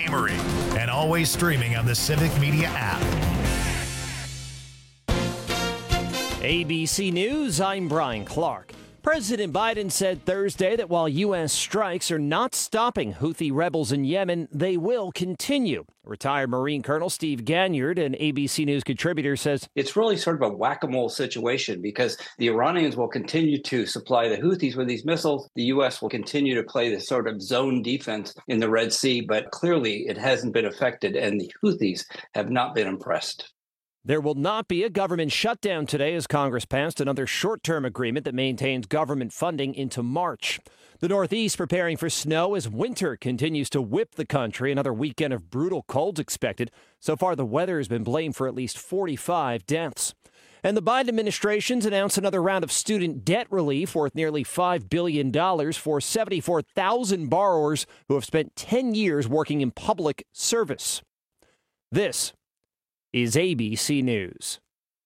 Amory, and always streaming on the Civic Media app. ABC News, I'm Brian Clark. President Biden said Thursday that while U.S. strikes are not stopping Houthi rebels in Yemen, they will continue. Retired Marine Colonel Steve Ganyard, an ABC News contributor, says it's really sort of a whack-a-mole situation because the Iranians will continue to supply the Houthis with these missiles. The U.S. will continue to play this sort of zone defense in the Red Sea, but clearly it hasn't been affected, and the Houthis have not been impressed. There will not be a government shutdown today as Congress passed another short-term agreement that maintains government funding into March. The Northeast preparing for snow as winter continues to whip the country. Another weekend of brutal colds expected. So far, the weather has been blamed for at least 45 deaths. And the Biden administration's announced another round of student debt relief worth nearly $5 billion for 74,000 borrowers who have spent 10 years working in public service. This is ABC News.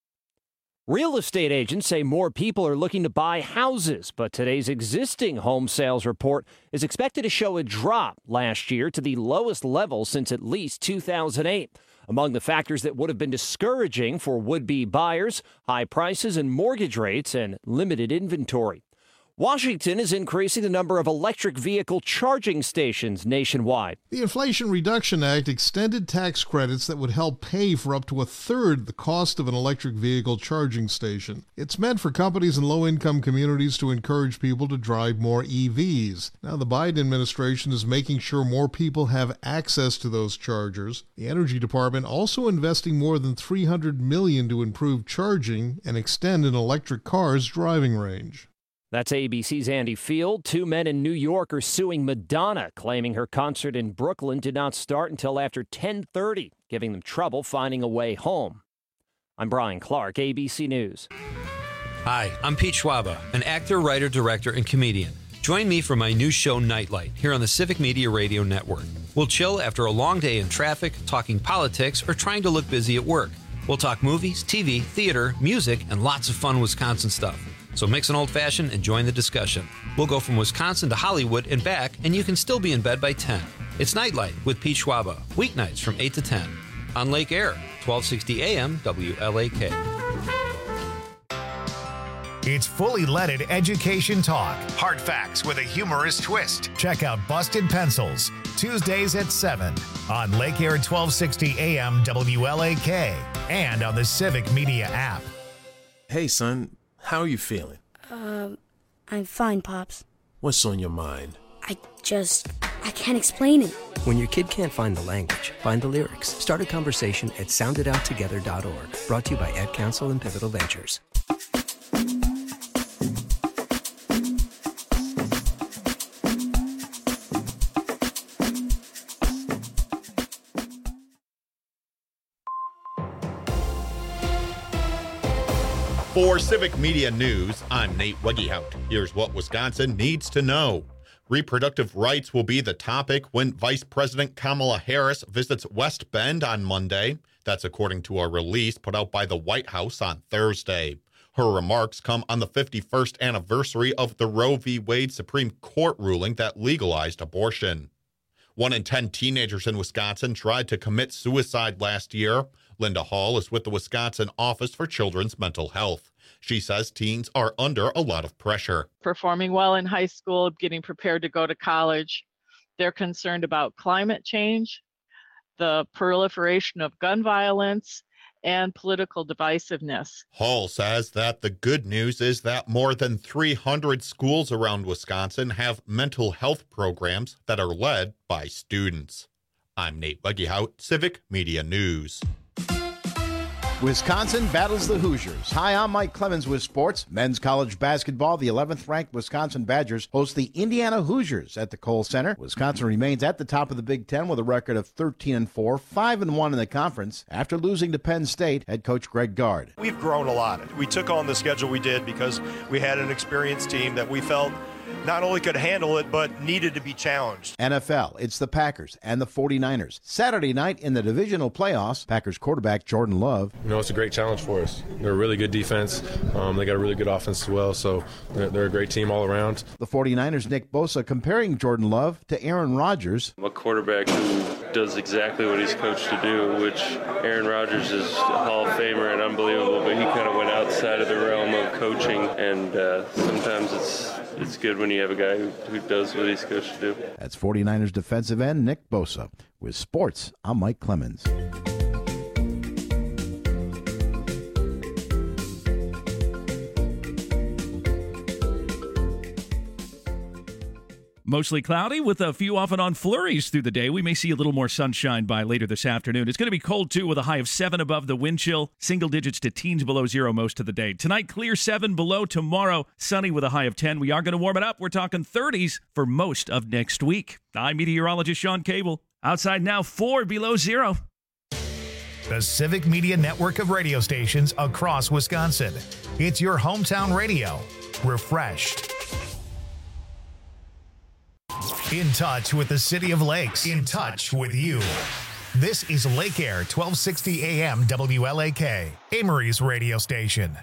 Real estate agents say more people are looking to buy houses, but today's existing home sales report is expected to show a drop last year to the lowest level since at least 2008. Among the factors that would have been discouraging for would-be buyers, high prices and mortgage rates and limited inventory. Washington is increasing the number of electric vehicle charging stations nationwide. The Inflation Reduction Act extended tax credits that would help pay for up to a third the cost of an electric vehicle charging station. It's meant for companies in low-income communities to encourage people to drive more EVs. Now, the Biden administration is making sure more people have access to those chargers. The Energy Department also investing more than $300 million to improve charging and extend an electric car's driving range. That's ABC's Andy Field. Two men in New York are suing Madonna, claiming her concert in Brooklyn did not start until after 10:30, giving them trouble finding a way home. I'm Brian Clark, ABC News. Hi, I'm Pete Schwaba, an actor, writer, director, and comedian. Join me for my new show, Nightlight, here on the Civic Media Radio Network. We'll chill after a long day in traffic, talking politics, or trying to look busy at work. We'll talk movies, TV, theater, music, and lots of fun Wisconsin stuff. So mix an old-fashioned and join the discussion. We'll go from Wisconsin to Hollywood and back, and you can still be in bed by 10. It's Nightlight with Pete Schwaba, weeknights from 8 to 10. On Lake Air, 1260 AM, WLAK. It's fully leaded education talk. Hard facts with a humorous twist. Check out Busted Pencils, Tuesdays at 7 on Lake Air 1260 AM, WLAK, and on the Civic Media app. Hey, son. How are you feeling? I'm fine, Pops. What's on your mind? I can't explain it. When your kid can't find the language, find the lyrics. Start a conversation at soundedouttogether.org. Brought to you by Ad Council and Pivotal Ventures. For Civic Media News, I'm Nate Wegehout. Here's what Wisconsin needs to know. Reproductive rights will be the topic when Vice President Kamala Harris visits West Bend on Monday. That's according to a release put out by the White House on Thursday. Her remarks come on the 51st anniversary of the Roe v. Wade Supreme Court ruling that legalized abortion. 1 in 10 teenagers in Wisconsin tried to commit suicide last year. Linda Hall is with the Wisconsin Office for Children's Mental Health. She says teens are under a lot of pressure. Performing well in high school, getting prepared to go to college. They're concerned about climate change, the proliferation of gun violence, and political divisiveness. Hall says that the good news is that more than 300 schools around Wisconsin have mental health programs that are led by students. I'm Nate Wegehout, Civic Media News. Wisconsin battles the Hoosiers. Hi, I'm Mike Clemens with sports. Men's college basketball, the 11th-ranked Wisconsin Badgers host the Indiana Hoosiers at the Kohl Center. Wisconsin remains at the top of the Big Ten with a record of 13-4, 5-1 in the conference after losing to Penn State. Head coach Greg Gard. We've grown a lot. We took on the schedule we did because we had an experienced team that we felt not only could handle it, but needed to be challenged. NFL, it's the Packers and the 49ers. Saturday night in the divisional playoffs, Packers quarterback Jordan Love. You know, it's a great challenge for us. They're a really good defense. They got a really good offense as well, so they're a great team all around. The 49ers' Nick Bosa comparing Jordan Love to Aaron Rodgers. A quarterback who does exactly what he's coached to do, which Aaron Rodgers is a Hall of Famer and unbelievable, but he kind of went outside of the realm of coaching, and sometimes it's good when you have a guy who does what he's coached to do. That's 49ers defensive end Nick Bosa. With sports, I'm Mike Clemens. Mostly cloudy with a few off and on flurries through the day. We may see a little more sunshine by later this afternoon. It's going to be cold, too, with a high of 7 above the wind chill. Single digits to teens below 0 most of the day. Tonight, clear 7 below. Tomorrow, sunny with a high of 10. We are going to warm it up. We're talking 30s for most of next week. I'm meteorologist Sean Cable. Outside now, 4 below 0. The Civic Media network of radio stations across Wisconsin. It's your hometown radio. Refreshed. In touch with the City of Lakes. In touch with you. This is Lake Air 1260 AM WLAK, Amory's radio station.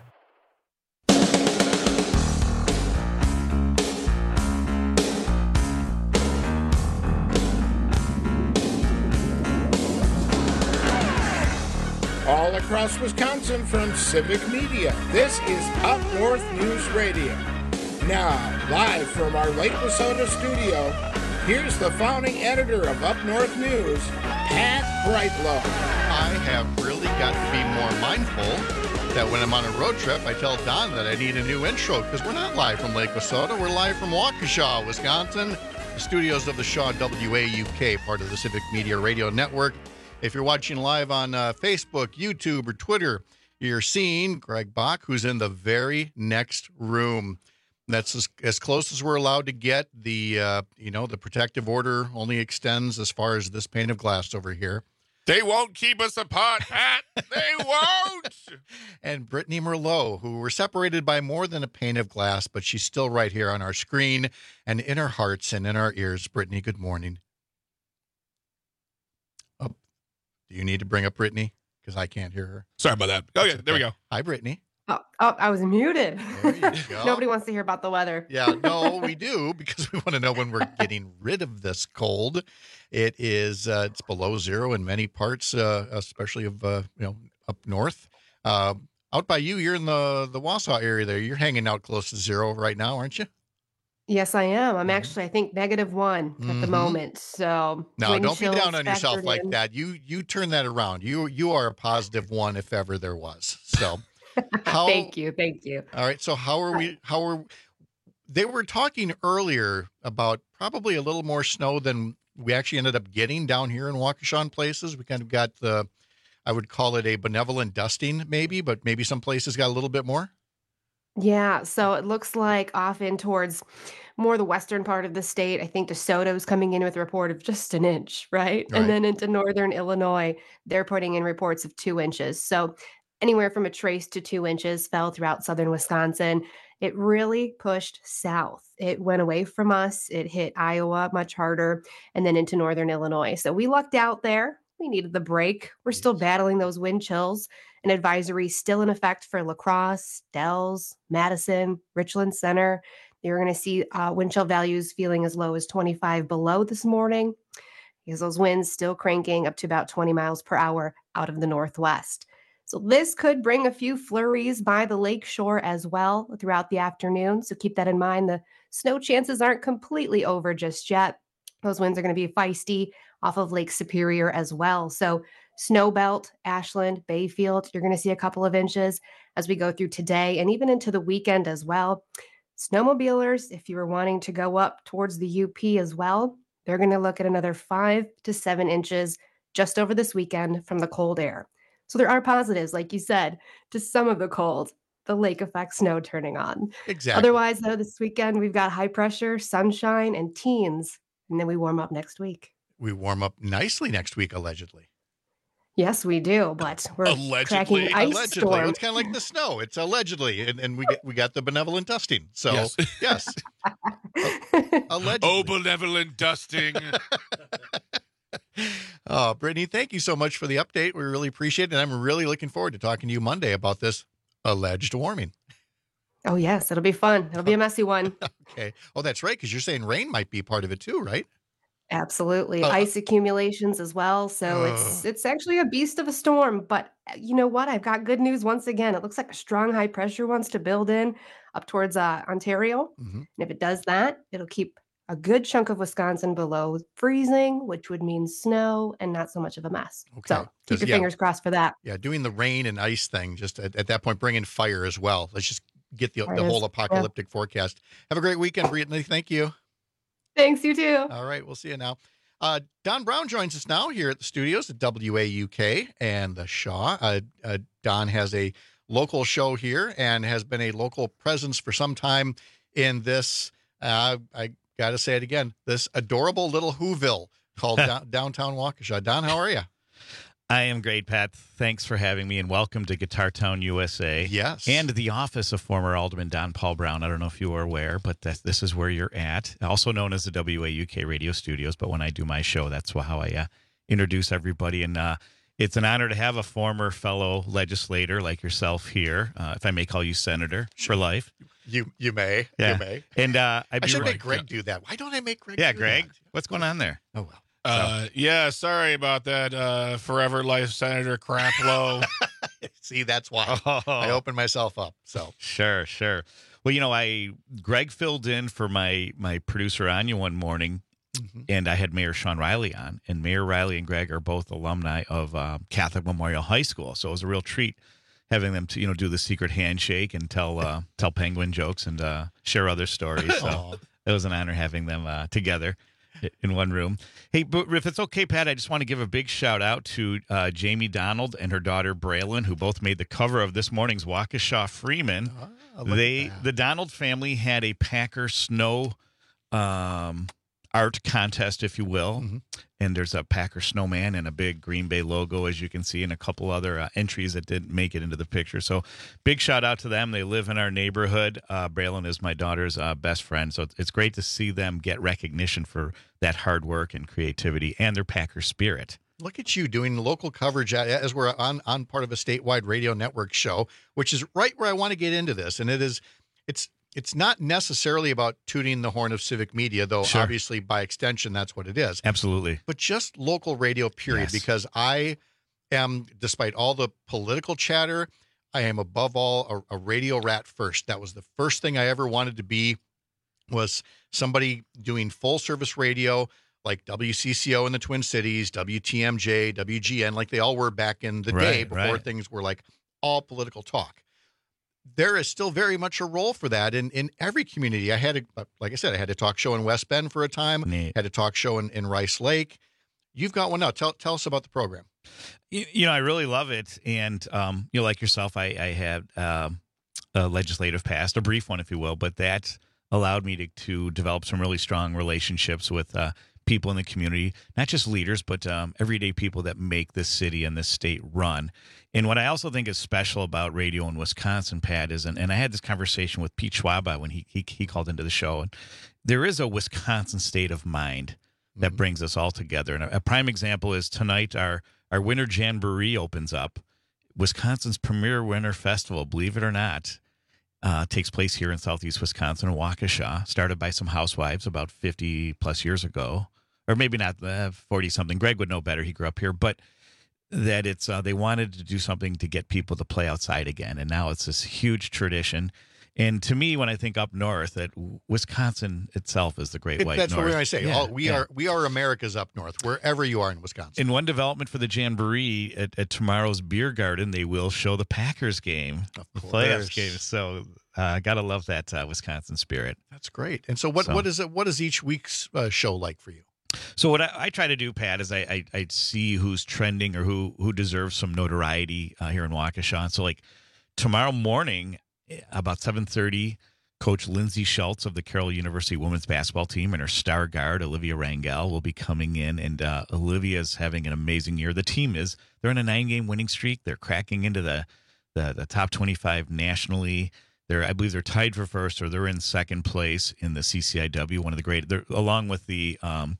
All across Wisconsin from Civic Media, this is Up North News Radio. Now, live from our Lake Wissota studio, here's the founding editor of Up North News, Pat Brightlow. I have really got to be more mindful that when I'm on a road trip, I tell Don that I need a new intro because we're not live from Lake Wissota. We're live from Waukesha, Wisconsin, the studios of the Shaw WAUK, part of the Civic Media Radio Network. If you're watching live on Facebook, YouTube, or Twitter, you're seeing Greg Bach, who's in the very next room. That's as close as we're allowed to get. The protective order only extends as far as this pane of glass over here. They won't keep us apart, Pat. They won't. And Brittany Merlot, who were separated by more than a pane of glass, but she's still right here on our screen and in our hearts and in our ears. Brittany, good morning. Oh, do you need to bring up Brittany? Because I can't hear her. Sorry about that. Okay, there we go. Hi, Brittany. Oh, I was muted. There you go. Nobody wants to hear about the weather. Yeah, no, we do, because we want to know when we're getting rid of this cold. It is it's below 0 in many parts, especially of up north. Out by you, you're in the Wausau area there. You're hanging out close to 0 right now, aren't you? Yes, I am. I'm actually, I think, -1 at the moment. So no, don't be down on yourself factored like in. that. You turn that around. You are a +1 if ever there was. So. Thank you. All right. So they were talking earlier about probably a little more snow than we actually ended up getting down here in Waukesha places. We kind of got I would call it a benevolent dusting maybe, but maybe some places got a little bit more. Yeah, so it looks like off in towards more the western part of the state. I think DeSoto's coming in with a report of just an inch, right? And then into northern Illinois, they're putting in reports of 2 inches. So anywhere from a trace to 2 inches fell throughout southern Wisconsin. It really pushed south. It went away from us. It hit Iowa much harder and then into northern Illinois. So we lucked out there. We needed the break. We're still battling those wind chills. An advisory still in effect for La Crosse, Dells, Madison, Richland Center. You're going to see wind chill values feeling as low as 25 below this morning because those winds still cranking up to about 20 miles per hour out of the northwest. So this could bring a few flurries by the lake shore as well throughout the afternoon. So keep that in mind. The snow chances aren't completely over just yet. Those winds are going to be feisty off of Lake Superior as well. So Snowbelt, Ashland, Bayfield, you're going to see a couple of inches as we go through today and even into the weekend as well. Snowmobilers, if you were wanting to go up towards the UP as well, they're going to look at another 5 to 7 inches just over this weekend from the cold air. So there are positives, like you said, to some of the cold, the lake effect snow turning on. Exactly. Otherwise, though, this weekend we've got high pressure, sunshine, and teens, and then we warm up next week. We warm up nicely next week, allegedly. Yes, we do, but we're cracking ice storm. It's kind of like the snow. It's allegedly, and we got the benevolent dusting. So yes. Allegedly. Oh, benevolent dusting. Oh, Brittany, thank you so much for the update. We really appreciate it. And I'm really looking forward to talking to you Monday about this alleged warming. Oh, yes. It'll be fun. It'll be a messy one. Okay. Oh, that's right. Because you're saying rain might be part of it too, right? Absolutely. Ice accumulations as well. So it's actually a beast of a storm. But you know what? I've got good news once again. It looks like a strong high pressure wants to build in up towards Ontario. And if it does that, it'll keep a good chunk of Wisconsin below freezing, which would mean snow and not so much of a mess. Okay. So keep your fingers crossed for that. Yeah, doing the rain and ice thing, just at that point, bring in fire as well. Let's just get the whole apocalyptic forecast. Have a great weekend, Brittany. Thank you. Thanks, you too. All right, we'll see you now. Don Brown joins us now here at the studios at WAUK and the Shaw. Don has a local show here and has been a local presence for some time in this, I got to say it again, this adorable little Whoville called Downtown Waukesha. Don, how are you? I am great, Pat. Thanks for having me, and welcome to Guitar Town, USA. Yes. And the office of former Alderman Don Paul Brown. I don't know if you are aware, but this is where you're at, also known as the WAUK radio studios. But when I do my show, that's how I introduce everybody. And it's an honor to have a former fellow legislator like yourself here, if I may call you Senator for life. You may. Yeah. You may. And I should make Greg do that. Why don't I make Greg do Greg, that? what's going on there? Oh, well. Yeah, sorry about that. Forever Life Senator Craplow. See, that's why I opened myself up. So Sure. Well, Greg filled in for my producer Anya one morning, and I had Mayor Sean Riley on, and Mayor Riley and Greg are both alumni of Catholic Memorial High School, so it was a real treat having them to do the secret handshake and tell penguin jokes and share other stories. So it was an honor having them together in one room. Hey, but if it's okay, Pat, I just want to give a big shout out to Jamie Donald and her daughter Braylon, who both made the cover of this morning's Waukesha Freeman. The Donald family had a Packer snow art contest, if you will, and there's a Packer snowman and a big Green Bay logo, as you can see, and a couple other entries that didn't make it into the picture. So big shout out to them. They live in our neighborhood. Braylon is my daughter's best friend, so it's great to see them get recognition for that hard work and creativity and their Packer spirit. Look at you doing local coverage as we're on part of a statewide radio network show, which is right where I want to get into this. And it's not necessarily about tooting the horn of civic media, though obviously by extension, that's what it is. Absolutely. But just local radio, period, because I am, despite all the political chatter, I am above all a radio rat first. That was the first thing I ever wanted to be, was somebody doing full service radio like WCCO in the Twin Cities, WTMJ, WGN, like they all were back in the day before things were like all political talk. There is still very much a role for that in every community. I had a talk show in West Bend for a time. Had a talk show in Rice Lake. You've got one now. Tell us about the program. I really love it. And, like yourself, I had a legislative past, a brief one, if you will, but that allowed me to develop some really strong relationships with people in the community, not just leaders, but everyday people that make this city and this state run. And what I also think is special about radio in Wisconsin, Pat, is, and I had this conversation with Pete Schwaba when he called into the show, and there is a Wisconsin state of mind that brings us all together. And a prime example is tonight our Winter Jamboree opens up. Wisconsin's premier winter festival, believe it or not, takes place here in southeast Wisconsin in Waukesha, started by some housewives about 50 plus years ago, or maybe not 40 something. Greg would know better. He grew up here, but that it's they wanted to do something to get people to play outside again, and now it's this huge tradition. And to me, when I think up north, that Wisconsin itself is the Great White North. That's what we're going to say. Yeah, we are America's up north, wherever you are in Wisconsin. In one development for the Jamboree at tomorrow's beer garden, they will show the Packers game, the playoffs game. So I gotta love that Wisconsin spirit. That's great. And so what is each week's show like for you? So what I try to do, Pat, is I see who's trending or who deserves some notoriety here in Waukesha. And so like tomorrow morning, about 7:30, Coach Lindsay Schultz of the Carroll University women's basketball team and her star guard, Olivia Rangel, will be coming in. And Olivia's having an amazing year. The team they're in a 9-game winning streak. They're cracking into the top 25 nationally. I believe they're tied for first, or they're in second place in the CCIW, one of the great. They're along with the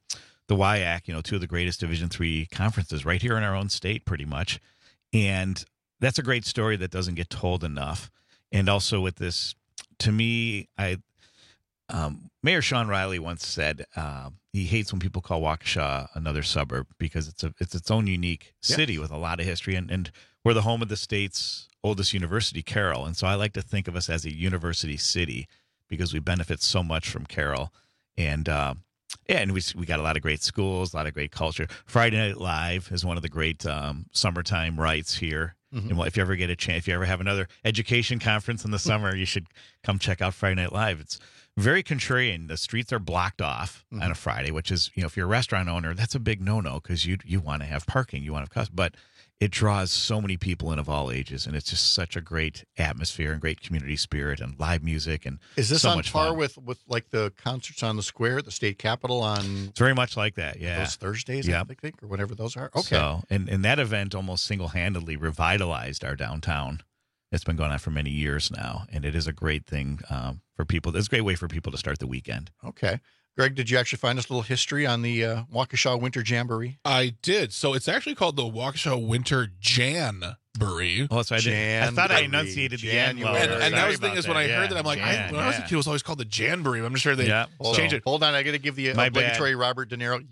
WIAC, two of the greatest Division III conferences right here in our own state, pretty much. And that's a great story that doesn't get told enough. And also with this, to me, Mayor Sean Riley once said, he hates when people call Waukesha another suburb because it's its own unique city with a lot of history, and we're the home of the state's oldest university, Carroll. And so I like to think of us as a university city because we benefit so much from Carroll. And and we got a lot of great schools, a lot of great culture. Friday Night Live is one of the great summertime rights here. And if you ever get a chance, if you ever have another education conference in the summer, you should come check out Friday Night Live. It's very contrarian. The streets are blocked off on a Friday, which is, if you're a restaurant owner, that's a big no-no because you want to have parking, you want to have customers. But it draws so many people in of all ages, and it's just such a great atmosphere and great community spirit and live music. And is this so on much par fun. with like the concerts on the square at the state capitol on? It's very much like that, yeah. Those Thursdays, Yep. I think, or whatever those are. Okay. So, and that event almost single-handedly revitalized our downtown. It's been going on for many years now, and it is a great thing for people. It's a great way for people to start the weekend. Okay. Greg, did you actually find us a little history on the Waukesha Winter Jamboree? I did. So it's actually called the Waukesha Winter Janboree. Well, so I thought I enunciated the N. And that was the thing is when I heard that, I'm like, when I was a kid, it was always called the Janboree. I'm sure they changed it. Hold on, I got to give the obligatory Robert De Niro.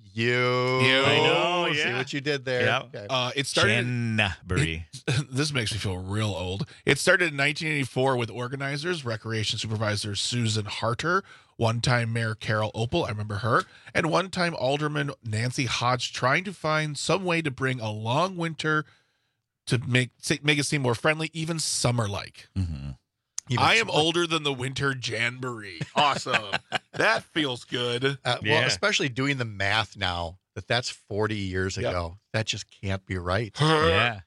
I know, yeah. See what you did there. Yep. Okay. It started. Janboree. This makes me feel real old. It started in 1984 with organizers, Recreation Supervisor Susan Harter, one-time Mayor Carol Opel, I remember her, and one-time Alderman Nancy Hodge, trying to find some way to bring a long winter to make it seem more friendly, even summer-like. I am older than the Winter Janboree. Awesome. That feels good. Well, especially doing the math now, that's 40 years ago. That just can't be right. Yeah.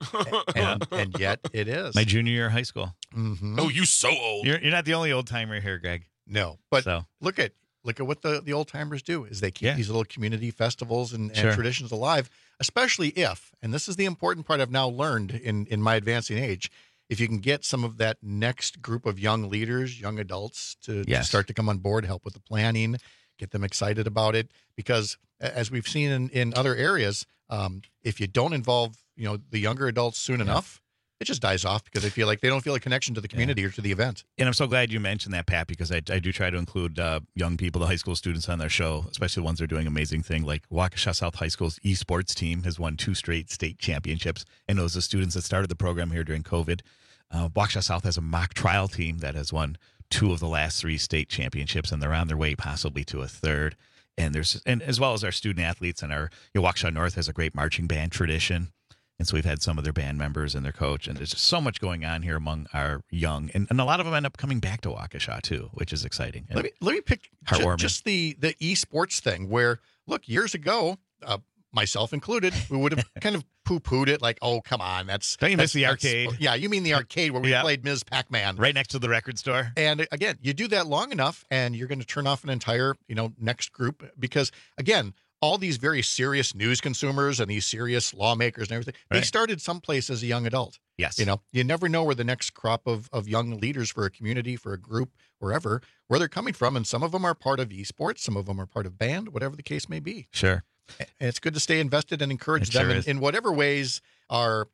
and yet it is. My junior year of high school. Oh, you so old. You're not the only old-timer here, Greg. No, but look at what the old timers do is they keep these little community festivals and traditions alive, especially if, and this is the important part I've now learned in my advancing age, if you can get some of that next group of young leaders, young adults to start to come on board, help with the planning, get them excited about it, because as we've seen in other areas, if you don't involve the younger adults soon enough, it just dies off because they don't feel a connection to the community or to the event. And I'm so glad you mentioned that, Pat, because I do try to include young people, the high school students on their show, especially the ones that are doing amazing things. Like Waukesha South High School's esports team has won 2 straight state championships. And those are the students that started the program here during COVID. Waukesha South has a mock trial team that has won 2 of the last 3 state championships, and they're on their way possibly to a 3rd. And as well as our student athletes, and our Waukesha North has a great marching band tradition. And so we've had some of their band members and their coach, and there's just so much going on here among our young, and a lot of them end up coming back to Waukesha too, which is exciting. Let me pick just the esports thing where, look, years ago, myself included, we would have kind of poo-pooed it like, oh, come on, Don't you miss the arcade? Yeah, you mean the arcade where we played Ms. Pac-Man. Right next to the record store. And again, you do that long enough and you're going to turn off an entire, next group because, again, all these very serious news consumers and these serious lawmakers and everything, they started someplace as a young adult. Yes. You never know where the next crop of young leaders for a community, for a group, wherever, where they're coming from. And some of them are part of esports. Some of them are part of band, whatever the case may be. Sure. And it's good to stay invested and encourage them in whatever ways are,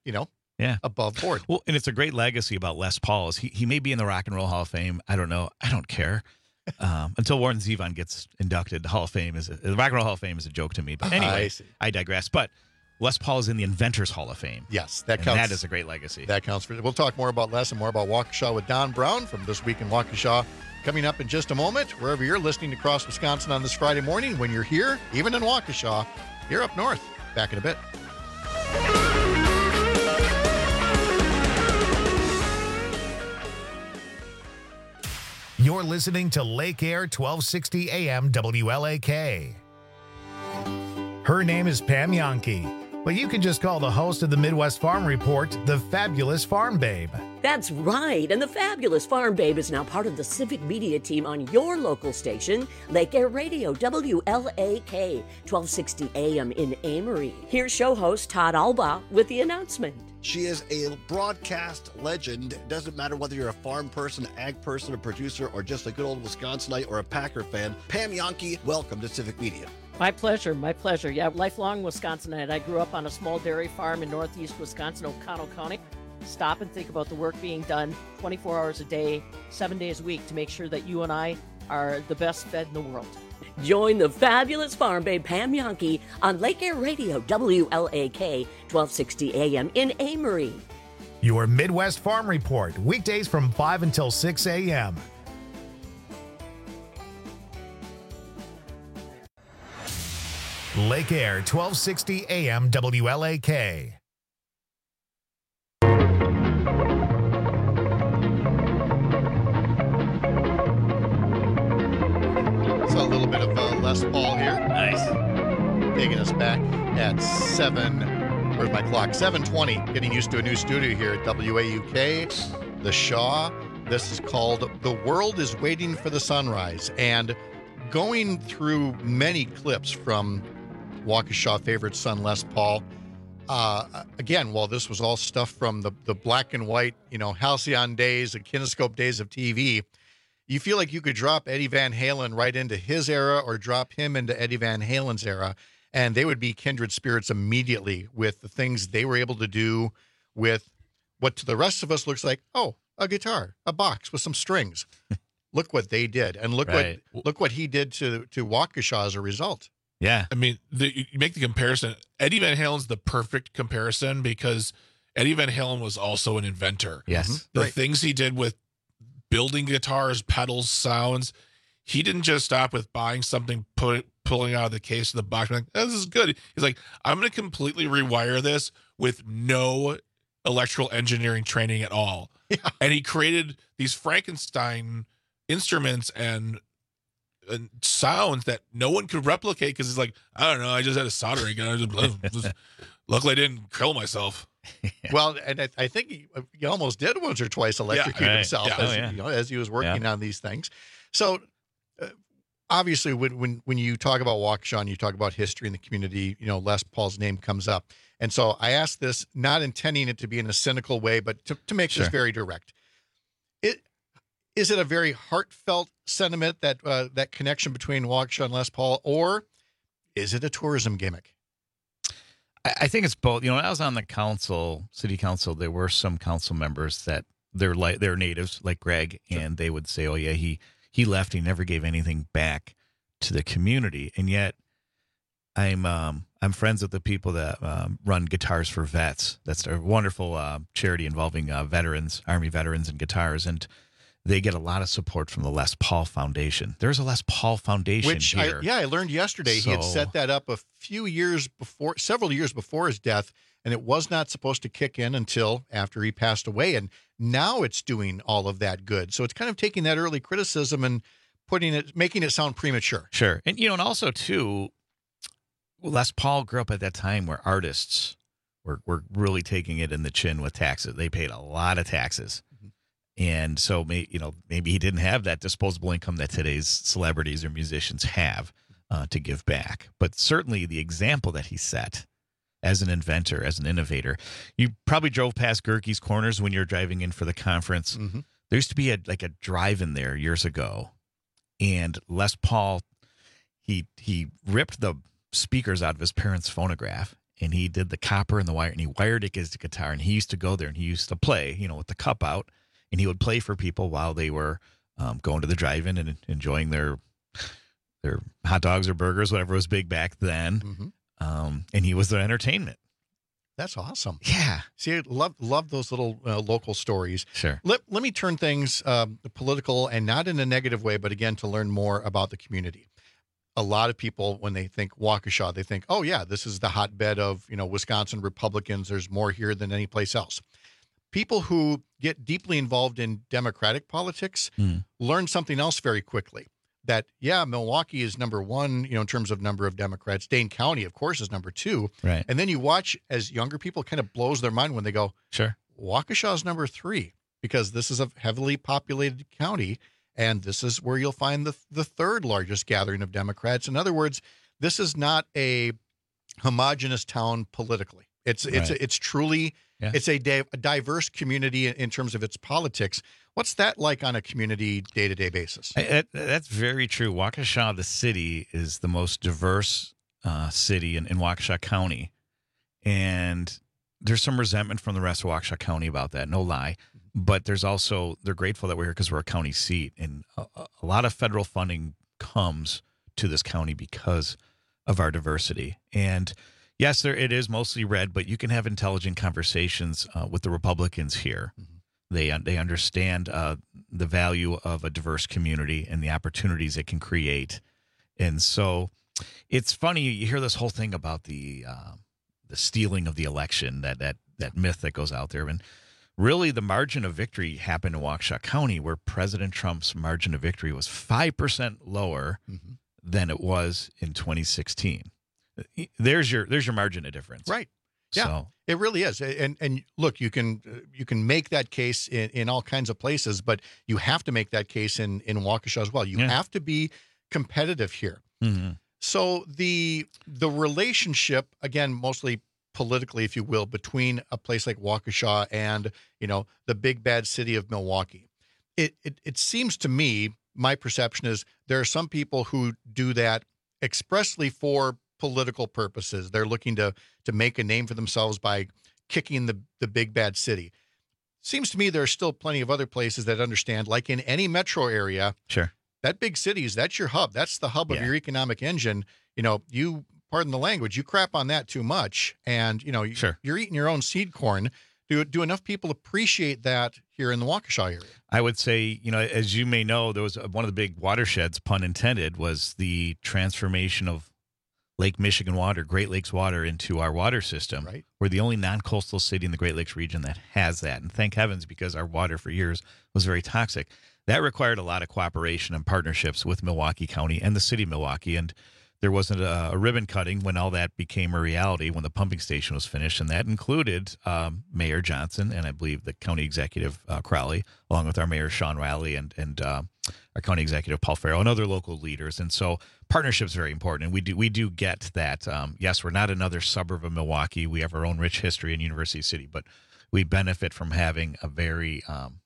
above board. Well, and it's a great legacy about Les Pauls. He may be in the Rock and Roll Hall of Fame. I don't know. I don't care. Until Warren Zevon gets inducted, the Hall of Fame the Rock and Roll Hall of Fame is a joke to me. But anyway, I digress. But Les Paul is in the Inventors Hall of Fame. Yes, that counts. That is a great legacy. That counts for. We'll talk more about Les and more about Waukesha with Don Brown from This Week in Waukesha coming up in just a moment. Wherever you're listening across Wisconsin on this Friday morning, when you're here, even in Waukesha, you're up north. Back in a bit. You're listening to Lake Air 1260 AM WLAK. Her name is Pam Yankee, but you can just call the host of the Midwest Farm Report the Fabulous Farm Babe. That's right, and the Fabulous Farm Babe is now part of the civic media team on your local station, Lake Air Radio, WLAK, 1260 AM in Amory. Here's show host Todd Alba with the announcement. She is a broadcast legend. It doesn't matter whether you're a farm person, ag person, a producer, or just a good old Wisconsinite or a Packer fan. Pam Yankee, welcome to Civic Media. My pleasure, my pleasure. Yeah, lifelong Wisconsinite. I grew up on a small dairy farm in northeast Wisconsin, O'Connell County. Stop and think about the work being done 24 hours a day, 7 days a week to make sure that you and I are the best fed in the world. Join the fabulous farm babe Pam Yankee on Lake Air Radio WLAK 1260 AM in Amory. Your Midwest Farm Report, weekdays from 5 until 6 a.m. Lake Air 1260 AM WLAK. So a little bit of Les Paul here. Nice. Taking us back at 7, where's my clock? 7:20, getting used to a new studio here at WAUK, the Shaw. This is called The World is Waiting for the Sunrise. And going through many clips from Waukesha favorite son Les Paul, again, while this was all stuff from the black and white, halcyon days and kinescope days of TV, you feel like you could drop Eddie Van Halen right into his era or drop him into Eddie Van Halen's era, and they would be kindred spirits immediately with the things they were able to do with what to the rest of us looks like, a guitar, a box with some strings. Look what they did, and look what he did to Waukesha as a result. Yeah. I mean, you make the comparison. Eddie Van Halen's the perfect comparison because Eddie Van Halen was also an inventor. Yes. The things he did with building guitars, pedals, sounds, he didn't just stop with buying something, pulling out of the case of the box, like, this is good. He's like, I'm going to completely rewire this with no electrical engineering training at all. Yeah. And he created these Frankenstein instruments and sounds that no one could replicate because it's like, I don't know, I just had a soldering gun. I just luckily I didn't kill myself. Well, and I think he almost did once or twice electrocute himself as he was working on these things. So obviously when you talk about Waukesha and you talk about history in the community, Les Paul's name comes up. And so I asked this, not intending it to be in a cynical way, but to make this very direct. Is it a very heartfelt sentiment, that connection between Waukesha and Les Paul, or is it a tourism gimmick? I think it's both. When I was on the city council, there were some council members that they're natives like Greg, and they would say, "Oh yeah, he left. He never gave anything back to the community." And yet, I'm friends with the people that run Guitars for Vets. That's a wonderful charity involving veterans, Army veterans, and guitars, and they get a lot of support from the Les Paul Foundation. There's a Les Paul Foundation Which here. I learned yesterday. He had set that up several years before his death, and it was not supposed to kick in until after he passed away. And now it's doing all of that good. So it's kind of taking that early criticism and making it sound premature. Sure. And, and also, too, Les Paul grew up at that time where artists were really taking it in the chin with taxes. They paid a lot of taxes. And so, maybe he didn't have that disposable income that today's celebrities or musicians have to give back. But certainly the example that he set as an inventor, as an innovator. You probably drove past Gerke's Corners when you were driving in for the conference. Mm-hmm. There used to be a drive-in there years ago. And Les Paul, he ripped the speakers out of his parents' phonograph. And he did the copper and the wire, and he wired it as a guitar. And he used to go there, and he used to play, with the cup out. And he would play for people while they were going to the drive-in and enjoying their hot dogs or burgers, whatever was big back then. Mm-hmm. And he was their entertainment. That's awesome. Yeah. See, I love those little local stories. Sure. Let me turn things political, and not in a negative way, but again, to learn more about the community. A lot of people, when they think Waukesha, they think, oh, yeah, this is the hotbed of, Wisconsin Republicans. There's more here than any place else. People who get deeply involved in Democratic politics learn something else very quickly. That, Milwaukee is number one, in terms of number of Democrats. Dane County, of course, is number two. Right. And then you watch as younger people, kind of blows their mind when they go, sure, Waukesha is number three, because this is a heavily populated county, and this is where you'll find the third largest gathering of Democrats. In other words, this is not a homogenous town politically. It's truly... Yeah. It's a diverse community in terms of its politics. What's that like on a community day-to-day basis? That's very true. Waukesha, the city, is the most diverse city in Waukesha County. And there's some resentment from the rest of Waukesha County about that, no lie. But there's also, they're grateful that we're here because we're a county seat. And a lot of federal funding comes to this county because of our diversity. And yes, it is mostly red, but you can have intelligent conversations with the Republicans here. Mm-hmm. They understand the value of a diverse community and the opportunities it can create. And so it's funny, you hear this whole thing about the stealing of the election, that myth that goes out there. And really, the margin of victory happened in Waukesha County, where President Trump's margin of victory was 5% lower than it was in 2016. There's your margin of difference. Right. Yeah, so, it really is. And look, you can make that case in all kinds of places, but you have to make that case in Waukesha as well. You have to be competitive here. Mm-hmm. So the relationship, again, mostly politically, if you will, between a place like Waukesha and, the big bad city of Milwaukee, it seems to me, my perception is there are some people who do that expressly for political purposes. They're looking to make a name for themselves by kicking the big bad city. Seems to me there are still plenty of other places that understand, like in any metro area, sure, that big cities, that's your hub. That's the hub of your economic engine. You, pardon the language, you crap on that too much, and you're eating your own seed corn. Do enough people appreciate that here in the Waukesha area? I would say, as you may know, there was one of the big watersheds, pun intended, was the transformation of Lake Michigan water, Great Lakes water, into our water system. Right. We're the only non-coastal city in the Great Lakes region that has that. And thank heavens, because our water for years was very toxic. That required a lot of cooperation and partnerships with Milwaukee County and the city of Milwaukee. And there wasn't a ribbon cutting when all that became a reality, when the pumping station was finished. And that included Mayor Johnson and I believe the county executive Crowley, along with our mayor Sean Riley and our county executive Paul Farrow and other local leaders. And so partnership is very important. And we do get that. Yes, we're not another suburb of Milwaukee. We have our own rich history in University City, but we benefit from having a very,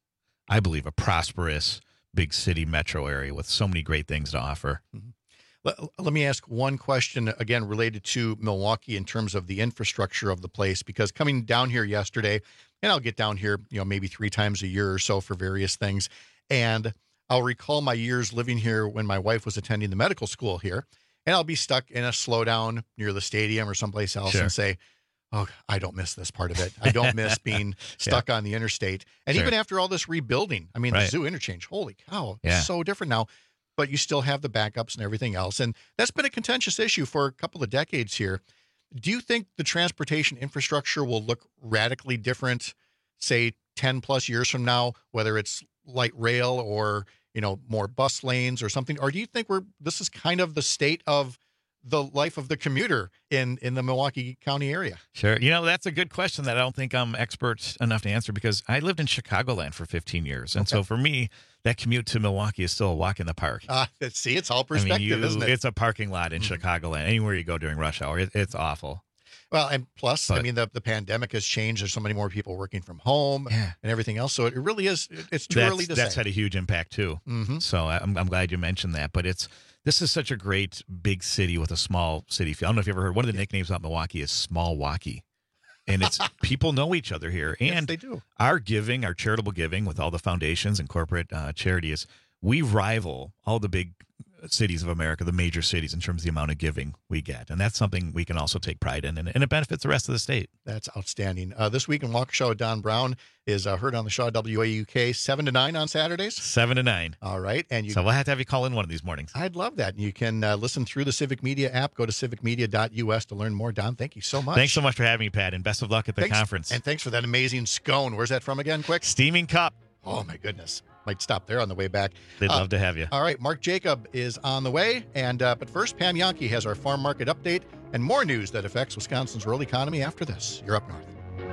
I believe, a prosperous big city metro area with so many great things to offer. Mm-hmm. Let me ask one question, again, related to Milwaukee in terms of the infrastructure of the place, because coming down here yesterday, and I'll get down here, maybe 3 times a year or so for various things. And I'll recall my years living here when my wife was attending the medical school here, and I'll be stuck in a slowdown near the stadium or someplace else and say, oh, I don't miss this part of it. I don't miss being stuck on the interstate. And even after all this rebuilding, I mean, the zoo interchange, holy cow, it's so different now. But you still have the backups and everything else. And that's been a contentious issue for a couple of decades here. Do you think the transportation infrastructure will look radically different, say, 10 plus years from now, whether it's light rail or, more bus lanes or something? Or do you think this is kind of the state of the life of the commuter in the Milwaukee County area? Sure. That's a good question that I don't think I'm expert enough to answer, because I lived in Chicagoland for 15 years. And so for me, that commute to Milwaukee is still a walk in the park. See, it's all perspective, isn't it? It's a parking lot in Chicagoland. Anywhere you go during rush hour, it's awful. Well, and plus, the pandemic has changed. There's so many more people working from home and everything else. So it really is, it's too early to say. That's had a huge impact too. Mm-hmm. So I'm glad you mentioned that. But this is such a great big city with a small city feel. I don't know if you ever heard, one of the nicknames about Milwaukee is Small Waukee. And it's people know each other here. And yes, they do. Our giving, our charitable giving with all the foundations and corporate charities, we rival all the big cities of America, the major cities, in terms of the amount of giving we get. And that's something we can also take pride in, and it benefits the rest of the state. That's outstanding. This Week in Waukesha with Don Brown is heard on the Shaw WAUK 7 to 9 on Saturdays. 7 to 9. All right. And so we'll have to have you call in one of these mornings. I'd love that. And you can listen through the Civic Media app. Go to civicmedia.us to learn more. Don, thank you so much. Thanks so much for having me, Pat, and best of luck at the conference. And thanks for that amazing scone. Where's that from again, quick? Steaming Cup. Oh, my goodness. Might stop there on the way back. They'd love to have you. All right, Mark Jacob is on the way. And but first, Pam Yankee has our farm market update and more news that affects Wisconsin's rural economy after this. You're up north.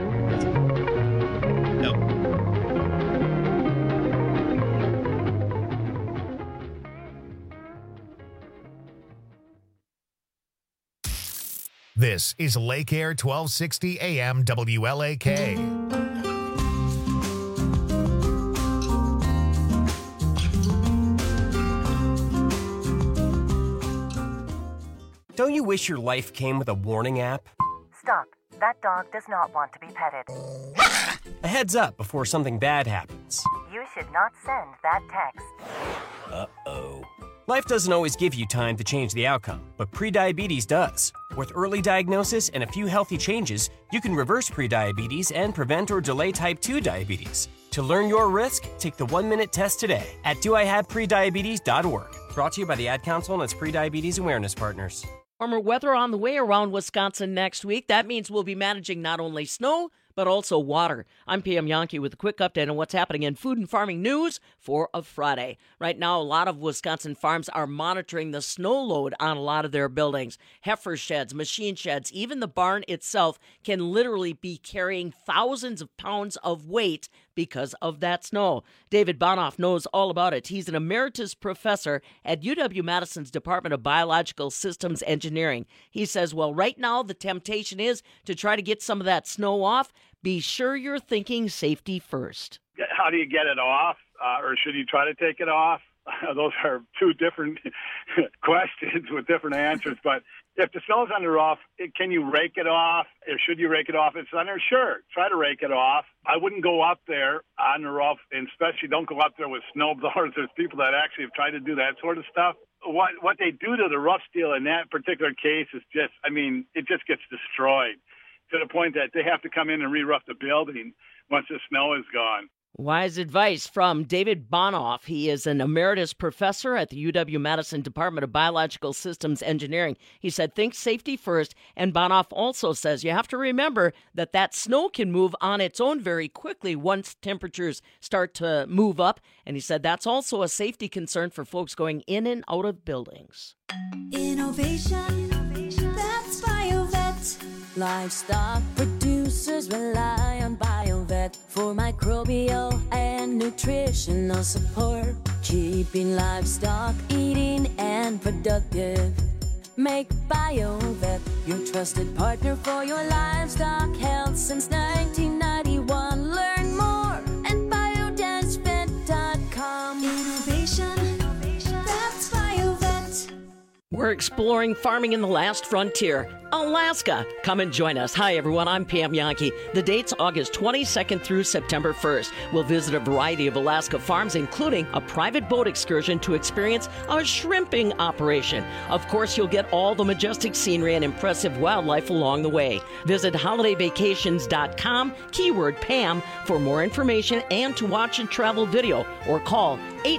This is Lake Air 1260 AM WLAK. Don't you wish your life came with a warning app? Stop. That dog does not want to be petted. A heads up before something bad happens. You should not send that text. Uh-oh. Life doesn't always give you time to change the outcome, but prediabetes does. With early diagnosis and a few healthy changes, you can reverse prediabetes and prevent or delay type 2 diabetes. To learn your risk, take the 1-minute test today at doihaveprediabetes.org. Brought to you by the Ad Council and its Prediabetes Awareness Partners. Warmer weather on the way around Wisconsin next week. That means we'll be managing not only snow, but also water. I'm Pam Yankee with a quick update on what's happening in food and farming news for a Friday. Right now, a lot of Wisconsin farms are monitoring the snow load on a lot of their buildings. Heifer sheds, machine sheds, even the barn itself can literally be carrying thousands of pounds of weight because of that snow. David Bonoff knows all about it. He's an emeritus professor at UW-Madison's Department of Biological Systems Engineering. He says, well, right now the temptation is to try to get some of that snow off. Be sure you're thinking safety first. How do you get it off, or should you try to take it off? Those are two different questions with different answers. But if the snow's on the roof, can you rake it off, or should you rake it off? It's under, sure, try to rake it off. I wouldn't go up there on the roof, and especially don't go up there with snow blowers. There's people that actually have tried to do that sort of stuff. What they do to the rough steel in that particular case is just, it just gets destroyed to the point that they have to come in and re-rough the building once the snow is gone. Wise advice from David Bonoff. He is an emeritus professor at the UW-Madison Department of Biological Systems Engineering. He said, think safety first. And Bonoff also says you have to remember that snow can move on its own very quickly once temperatures start to move up. And he said that's also a safety concern for folks going in and out of buildings. Innovation, that's BioVet. Livestock producers rely on BioVet for microbial and nutritional support, keeping livestock eating and productive. Make BioVet your trusted partner for your livestock health since 1991. Learn more at biodensvet.com. Innovation, that's BioVet. We're exploring farming in the last frontier, Alaska. Come and join us. Hi, everyone. I'm Pam Yankee. The date's August 22nd through September 1st. We'll visit a variety of Alaska farms, including a private boat excursion to experience a shrimping operation. Of course, you'll get all the majestic scenery and impressive wildlife along the way. Visit holidayvacations.com, keyword Pam, for more information and to watch a travel video, or call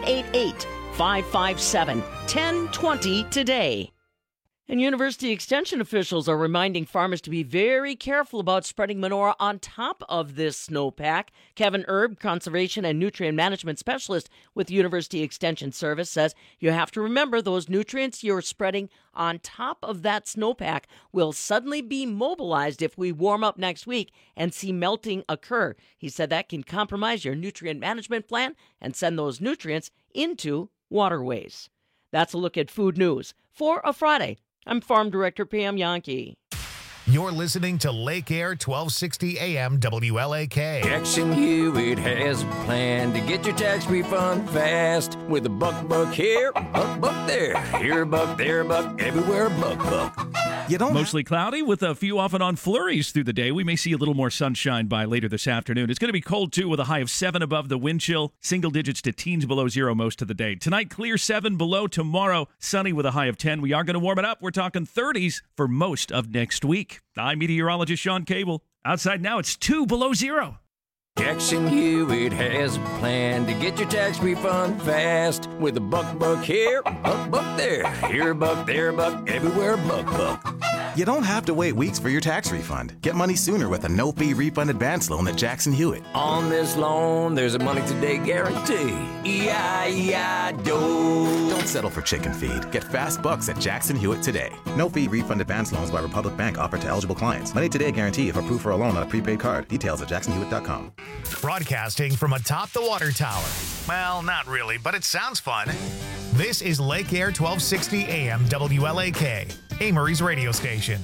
888-557-1020 today. And University Extension officials are reminding farmers to be very careful about spreading manure on top of this snowpack. Kevin Erb, Conservation and Nutrient Management Specialist with University Extension Service, says you have to remember those nutrients you're spreading on top of that snowpack will suddenly be mobilized if we warm up next week and see melting occur. He said that can compromise your nutrient management plan and send those nutrients into waterways. That's a look at food news for a Friday. I'm Farm Director Pam Yankee. You're listening to Lake Air 1260 AM WLAK. Jackson Hewitt has a plan to get your tax refund fast with a buck here, buck there. Here a buck, there a buck, everywhere a buck. You don't mostly cloudy with a few off and on flurries through the day. We may see a little more sunshine by later this afternoon. It's going to be cold, too, with a high of 7 above the wind chill, single digits to teens below 0 most of the day. Tonight, clear 7 below. Tomorrow, sunny with a high of 10. We are going to warm it up. We're talking 30s for most of next week. I'm meteorologist Sean Cable. Outside now, it's 2 below 0. Jackson Hewitt has a plan to get your tax refund fast with a buck here, buck there. Here a buck, there a buck, everywhere a buck. You don't have to wait weeks for your tax refund. Get money sooner with a no-fee refund advance loan at Jackson Hewitt. On this loan, there's a money today guarantee. E-I-E-I-DO. Don't settle for chicken feed. Get fast bucks at Jackson Hewitt today. No-fee refund advance loans by Republic Bank offered to eligible clients. Money today guarantee if approved for a loan on a prepaid card. Details at jacksonhewitt.com. Broadcasting from atop the water tower. Well, not really, but it sounds fun. This is Lake Air 1260 AM WLAK, Amory's radio station.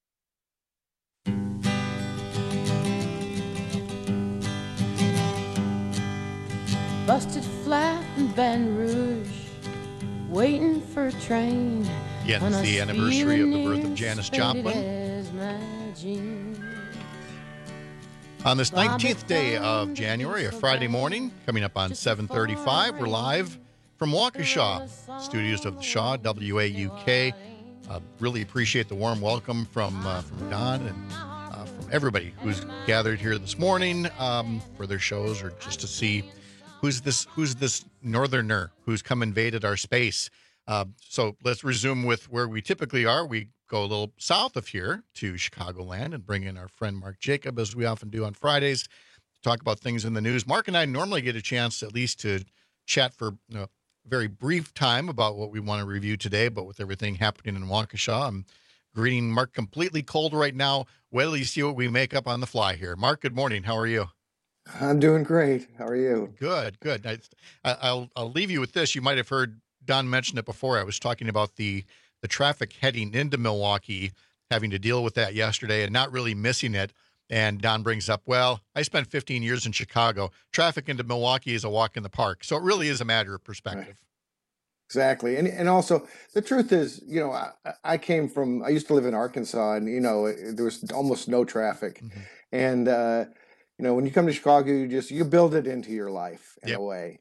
Busted flat in Baton Rouge, waiting for a train. Yeah, it's the anniversary of the birth of Janis Joplin. On this 19th day of January, a Friday morning, coming up on 7:35, we're live from Waukesha, studios of the Shaw, WAUK. Really appreciate the warm welcome from Don and from everybody who's gathered here this morning for their shows or just to see who's this northerner who's come invaded our space. So let's resume with where we typically are. We go a little south of here to Chicagoland and bring in our friend Mark Jacob, as we often do on Fridays, to talk about things in the news. Mark and I normally get a chance at least to chat for a very brief time about what we want to review today, but with everything happening in Waukesha, I'm greeting Mark completely cold right now. Wait till you see what we make up on the fly here. Mark, good morning. How are you? I'm doing great. How are you? Good. I'll leave you with this. You might have heard Don mention it before. I was talking about the traffic heading into Milwaukee, having to deal with that yesterday and not really missing it. And Don brings up, well, I spent 15 years in Chicago. Traffic into Milwaukee is a walk in the park. So it really is a matter of perspective. Right. Exactly. And also the truth is, I used to live in Arkansas and, there was almost no traffic. Mm-hmm. And, when you come to Chicago, you build it into your life in a way,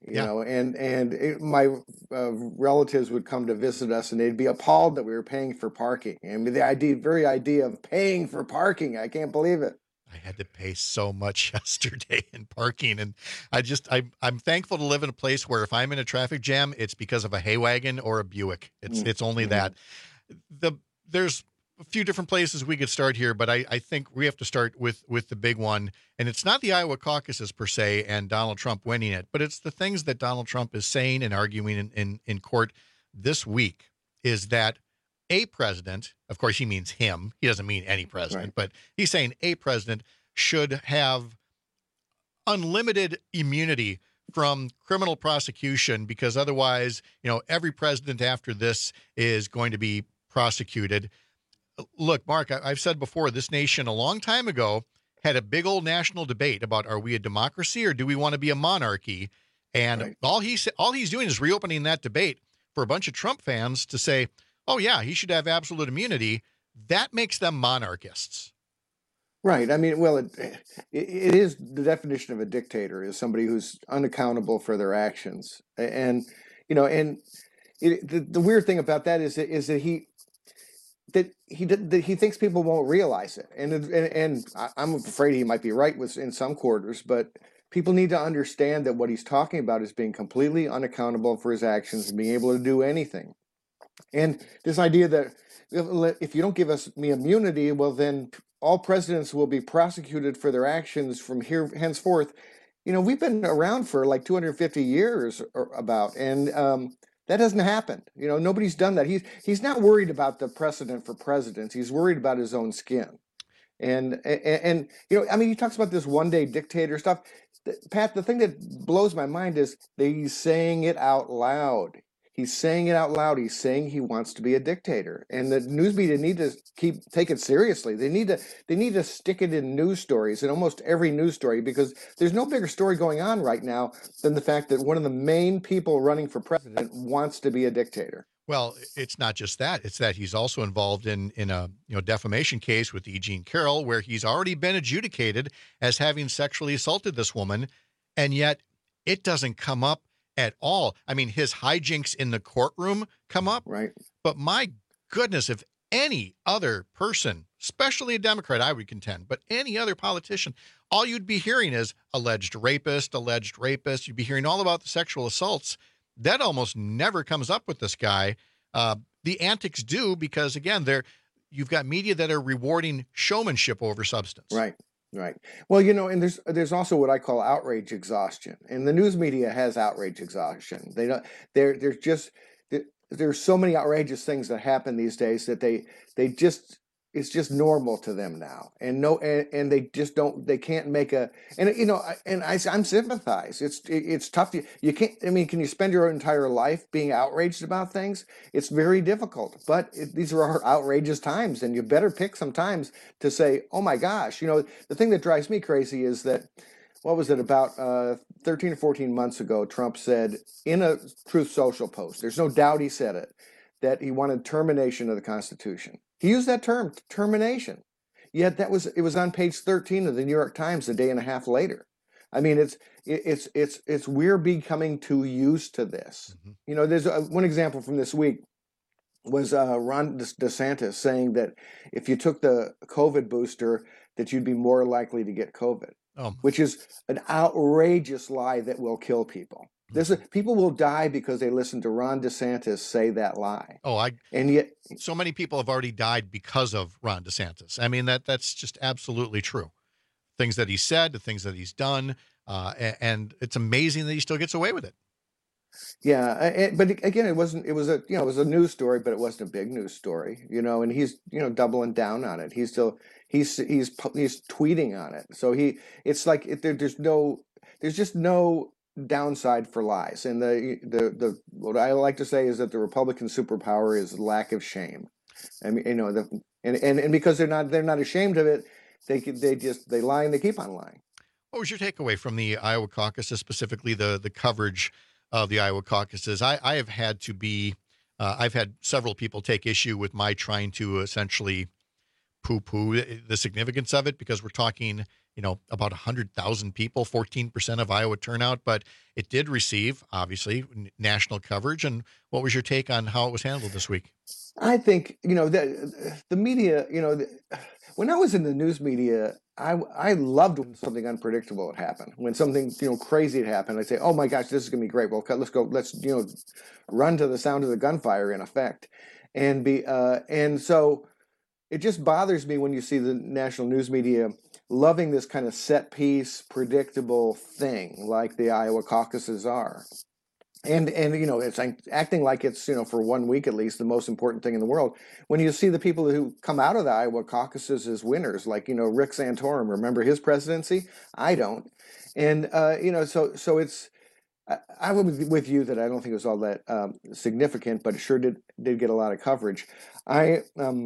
my relatives would come to visit us and they'd be appalled that we were paying for parking. And the very idea of paying for parking, I can't believe it. I had to pay so much yesterday in parking. And I'm thankful to live in a place where if I'm in a traffic jam, it's because of a hay wagon or a Buick. It's only that. There's a few different places we could start here, but I think we have to start with the big one. And it's not the Iowa caucuses per se and Donald Trump winning it, but it's the things that Donald Trump is saying and arguing in court this week is that a president, of course he means him, he doesn't mean any president, right, but he's saying a president should have unlimited immunity from criminal prosecution because otherwise, every president after this is going to be prosecuted. Look, Mark, I've said before, this nation a long time ago had a big old national debate about are we a democracy or do we want to be a monarchy? And right, all he's doing is reopening that debate for a bunch of Trump fans to say, oh, yeah, he should have absolute immunity. That makes them monarchists. Right. I mean, well, it is the definition of a dictator is somebody who's unaccountable for their actions. And, the weird thing about that is that he thinks people won't realize it. And I'm afraid he might be right in some quarters, but people need to understand that what he's talking about is being completely unaccountable for his actions and being able to do anything. And this idea that if you don't give me immunity, well, then all presidents will be prosecuted for their actions from here henceforth. We've been around for like 250 years and that hasn't happened. Nobody's done that. He's not worried about the precedent for presidents. He's worried about his own skin. And he talks about this one-day dictator stuff. Pat, the thing that blows my mind is that he's saying it out loud. He's saying it out loud. He's saying he wants to be a dictator, and the news media need to take it seriously. They need to stick it in news stories, in almost every news story, because there's no bigger story going on right now than the fact that one of the main people running for president wants to be a dictator. Well, it's not just that; it's that he's also involved in a defamation case with E. Jean Carroll, where he's already been adjudicated as having sexually assaulted this woman, and yet it doesn't come up at all. I mean, his hijinks in the courtroom come up. Right. But my goodness, if any other person, especially a Democrat, I would contend, but any other politician, all you'd be hearing is alleged rapist. You'd be hearing all about the sexual assaults. That almost never comes up with this guy. The antics do because, again, you've got media that are rewarding showmanship over substance. Right. Right. Well, and there's also what I call outrage exhaustion, and the news media has outrage exhaustion. There's so many outrageous things that happen these days that it's just normal to them now, and they can't make I'm sympathize. It's tough. You can't. I mean, can you spend your entire life being outraged about things? It's very difficult. But these are outrageous times, and you better pick some times to say, "Oh my gosh!" The thing that drives me crazy is that what was it about 13 or 14 months ago? Trump said in a Truth Social post. There's no doubt he said it, that he wanted termination of the Constitution. He used that term, termination. Yet it was on page 13 of the New York Times a day and a half later. I mean, it's we're becoming too used to this. You know, there's one example from this week was Ron DeSantis saying that if you took the COVID booster, that you'd be more likely to get COVID, which is an outrageous lie that will kill people. People will die because they listen to Ron DeSantis say that lie. And yet so many people have already died because of Ron DeSantis. I mean, that's just absolutely true. Things that he said, the things that he's done, and it's amazing that he still gets away with it. Yeah, but again, it was a news story, but it wasn't a big news story, you know. And he's doubling down on it. He's tweeting on it. So it's like there's just no downside for lies. And the what I like to say is that the Republican superpower is lack of shame. I mean, you know, and because they're not ashamed of it, they lie and they keep on lying. What was your takeaway from the Iowa caucuses, specifically the coverage of the Iowa caucuses? I have had to be, I've had several people take issue with my trying to essentially poo-poo the significance of it, because we're talking, about 100,000 people, 14% of Iowa turnout, but it did receive, obviously, national coverage. And what was your take on how it was handled this week? I think, the media, when I was in the news media, I loved when something unpredictable would happen. When something, crazy had happened, I'd say, oh my gosh, this is going to be great. Well, let's run to the sound of the gunfire, in effect. And so it just bothers me when you see the national news media loving this kind of set piece, predictable thing like the Iowa caucuses are. And it's acting like it's, for 1 week at least, the most important thing in the world. When you see the people who come out of the Iowa caucuses as winners, like, Rick Santorum, remember his presidency? I don't. And, so it's, I would with you that I don't think it was all that significant, but it sure did get a lot of coverage. I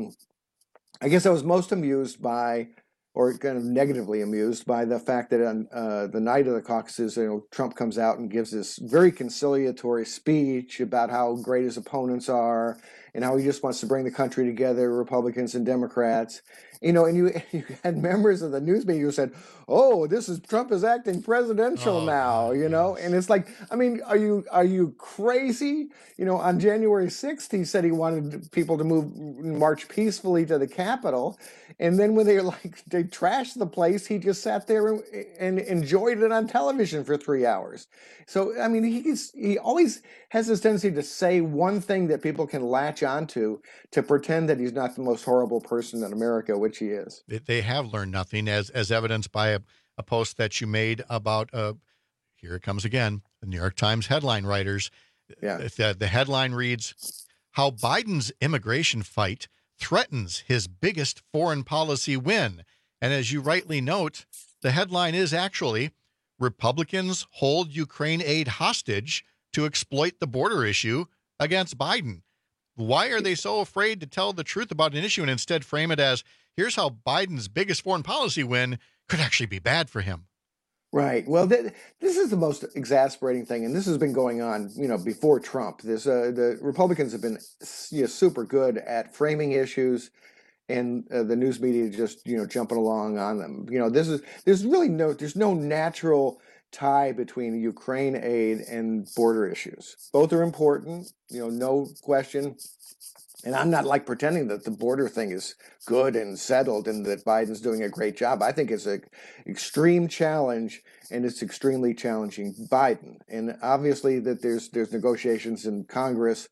guess I was most amused by, or kind of negatively amused by, the fact that on the night of the caucuses, Trump comes out and gives this very conciliatory speech about how great his opponents are and how he just wants to bring the country together, Republicans and Democrats. And you had members of the news media who said, "Oh, Trump is acting presidential now," and it's like, I mean, are you crazy? On January 6th, he said he wanted people to march peacefully to the Capitol. And then when they trashed the place, he just sat there and enjoyed it on television for 3 hours. So, I mean, he always has this tendency to say one thing that people can latch onto to pretend that he's not the most horrible person in America, which he is. They have learned nothing, as evidenced by a post that you made about, here it comes again, the New York Times headline writers. Yeah. The headline reads, "How Biden's immigration fight threatens his biggest foreign policy win." And as you rightly note, the headline is actually, "Republicans hold Ukraine aid hostage to exploit the border issue against Biden." Why are they so afraid to tell the truth about an issue and instead frame it as, here's how Biden's biggest foreign policy win could actually be bad for him? Right. Well, this is the most exasperating thing, and this has been going on, before Trump. The Republicans have been super good at framing issues, and the news media just jumping along on them. There's no natural tie between Ukraine aid and border issues. Both are important, no question. And I'm not pretending that the border thing is good and settled and that Biden's doing a great job. I think it's an extreme challenge, and it's extremely challenging Biden. And obviously that there's negotiations in Congress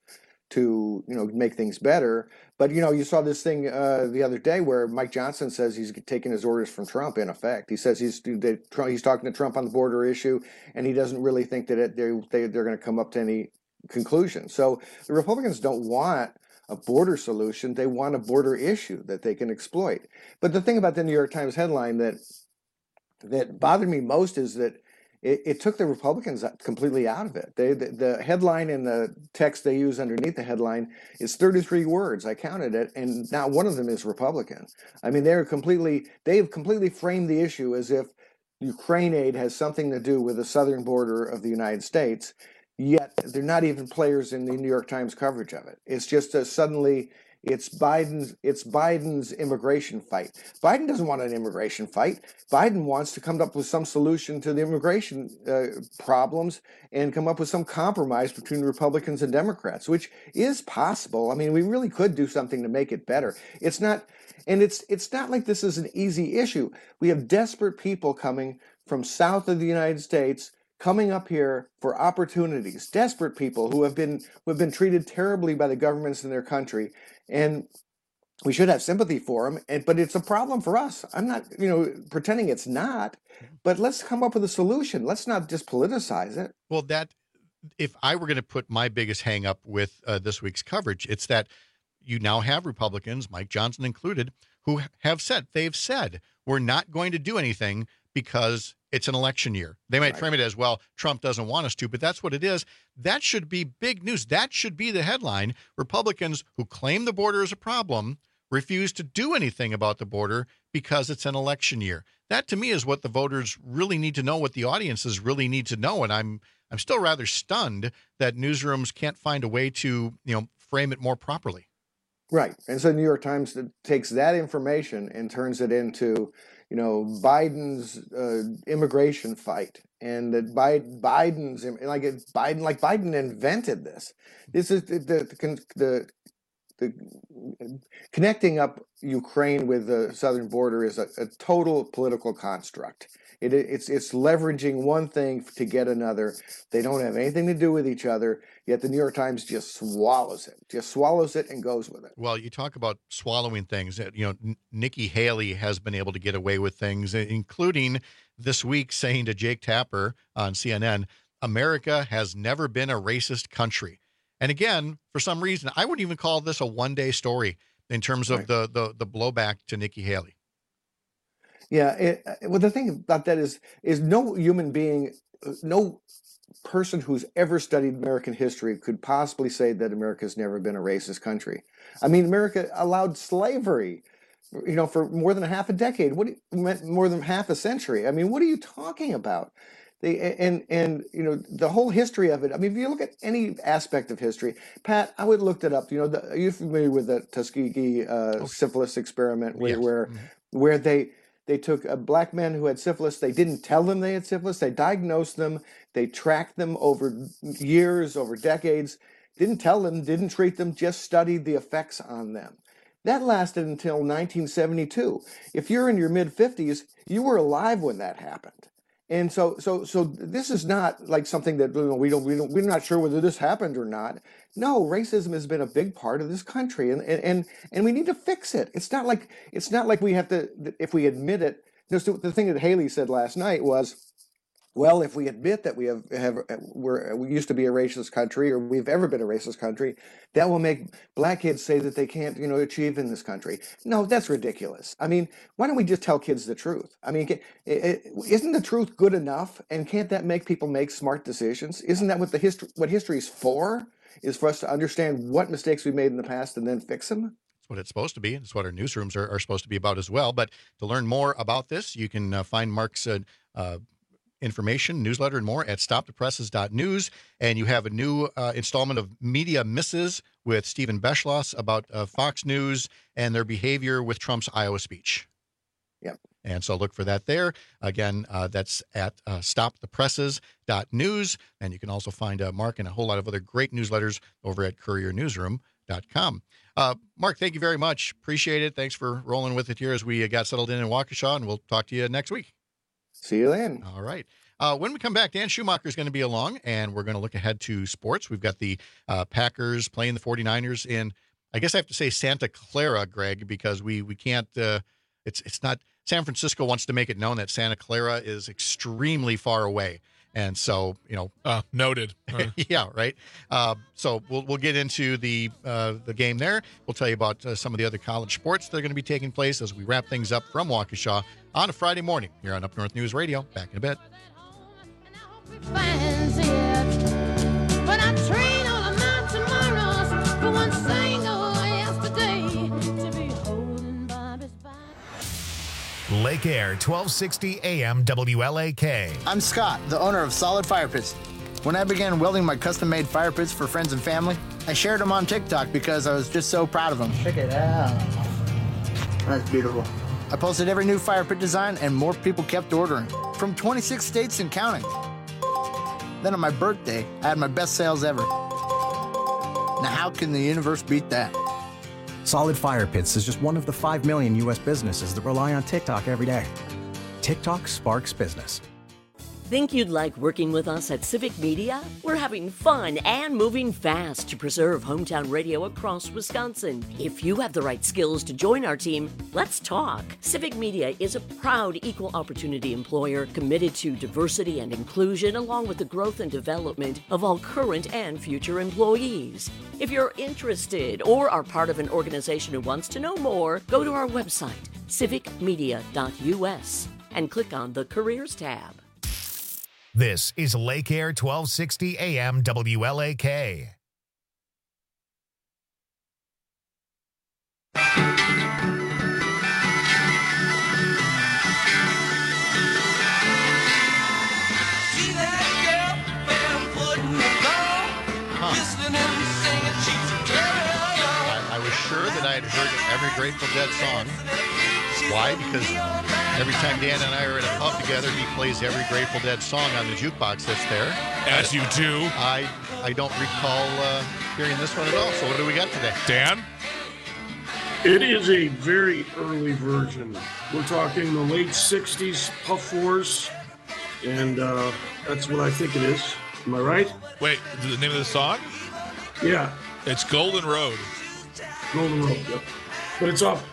to make things better. But you saw this thing the other day where Mike Johnson says he's taking his orders from Trump. In effect, he says he's talking to Trump on the border issue, and he doesn't really think that they're going to come up to any conclusion. So the Republicans don't want a border solution. They want a border issue that they can exploit. But the thing about the New York Times headline that bothered me most is that it took the Republicans completely out of it. The headline and the text they use underneath the headline is 33 words. I counted it, and not one of them is Republican. I mean, they have completely framed the issue as if Ukraine aid has something to do with the southern border of the United States. Yet they're not even players in the New York Times coverage of it. It's just suddenly It's Biden's immigration fight. Biden doesn't want an immigration fight. Biden wants to come up with some solution to the immigration problems and come up with some compromise between Republicans and Democrats, which is possible. I mean, we really could do something to make it better. It's not like this is an easy issue. We have desperate people coming from south of the United States coming up here for opportunities, desperate people who have been treated terribly by the governments in their country, and we should have sympathy for them. But it's a problem for us. I'm not, pretending it's not, but let's come up with a solution. Let's not just politicize it. Well, if I were going to put my biggest hang up with this week's coverage, it's that you now have Republicans, Mike Johnson included, who they've said we're not going to do anything because it's an election year. They might frame it as, well, Trump doesn't want us to, but that's what it is. That should be big news. That should be the headline. Republicans who claim the border is a problem refuse to do anything about the border because it's an election year. That, to me, is what the voters really need to know, what the audiences really need to know. And I'm still rather stunned that newsrooms can't find a way to, frame it more properly. Right. And so the New York Times takes that information and turns it into, Biden's immigration fight, and that Biden invented this. This is the connecting up Ukraine with the southern border is a total political construct. It's leveraging one thing to get another. They don't have anything to do with each other, yet the New York Times just swallows it and goes with it. Well, you talk about swallowing things. Nikki Haley has been able to get away with things, including this week saying to Jake Tapper on CNN, America has never been a racist country. And again, for some reason, I wouldn't even call this a one-day story in terms of the blowback to Nikki Haley. Yeah, well, the thing about that is no human being, no person who's ever studied American history could possibly say that America's never been a racist country. I mean, America allowed slavery, for more than half a decade. More than half a century? I mean, what are you talking about? The whole history of it. I mean, if you look at any aspect of history, Pat, I would look it up. Are you familiar with the Tuskegee syphilis experiment, where they took black men who had syphilis. They didn't tell them they had syphilis. They diagnosed them. They tracked them over years, over decades. Didn't tell them, didn't treat them, just studied the effects on them. That lasted until 1972. If you're in your mid-50s, you were alive when that happened. And so this is not like something that we're not sure whether this happened or not. No, racism has been a big part of this country, and we need to fix it. It's not like we have to, if we admit it. The thing that Haley said last night was, well, if we admit that we used to be a racist country, or we've ever been a racist country, that will make black kids say that they can't, achieve in this country. No, that's ridiculous. I mean, why don't we just tell kids the truth? I mean, isn't the truth good enough? And can't that make people make smart decisions? Isn't that what what history is for? Is for us to understand what mistakes we made in the past and then fix them? That's what it's supposed to be. It's what our newsrooms are supposed to be about as well. But to learn more about this, you can find Mark's information, newsletter, and more at stopthepresses.news. And you have a new installment of Media Misses with Stephen Beschloss about Fox News and their behavior with Trump's Iowa speech. Yep. And so look for that there. Again, that's at stopthepresses.news. And you can also find Mark and a whole lot of other great newsletters over at couriernewsroom.com. Mark, thank you very much. Appreciate it. Thanks for rolling with it here as we got settled in Waukesha, and we'll talk to you next week. See you then. All right. When we come back, Dan Schumacher is going to be along, and we're going to look ahead to sports. We've got the Packers playing the 49ers in, I guess I have to say Santa Clara, Greg, because we can't, it's not, San Francisco wants to make it known that Santa Clara is extremely far away. And so, noted. Yeah, right. So we'll get into the game there. We'll tell you about some of the other college sports that are going to be taking place as we wrap things up from Waukesha on a Friday morning here on Up North News Radio. Back in a bit. But I train all of my tomorrows for one single yesterday to be holding Bobby's body. Lake Air 1260 AM WLAK. I'm Scott, the owner of Solid Fire Pits. When I began welding my custom-made fire pits for friends and family, I shared them on TikTok because I was just so proud of them. Check it out. That's beautiful. I posted every new fire pit design, and more people kept ordering. From 26 states and counting. Then on my birthday, I had my best sales ever. Now how can the universe beat that? Solid Fire Pits is just one of the 5 million U.S. businesses that rely on TikTok every day. TikTok sparks business. Think you'd like working with us at Civic Media? We're having fun and moving fast to preserve hometown radio across Wisconsin. If you have the right skills to join our team, let's talk. Civic Media is a proud equal opportunity employer committed to diversity and inclusion, along with the growth and development of all current and future employees. If you're interested or are part of an organization who wants to know more, go to our website, civicmedia.us, and click on the Careers tab. This is Lake Air 1260 AM WLAK. I was sure that I had heard every Grateful Dead song. Why? Because every time Dan and I are at a pub together, he plays every Grateful Dead song on the jukebox that's there. As you do. I don't recall hearing this one at all. So what do we got today? Dan? It is a very early version. We're talking the late 60s Puff Wars, and that's what I think it is. Am I right? Wait, the name of the song? Yeah. It's Golden Road. Golden Road, yep. But it's off.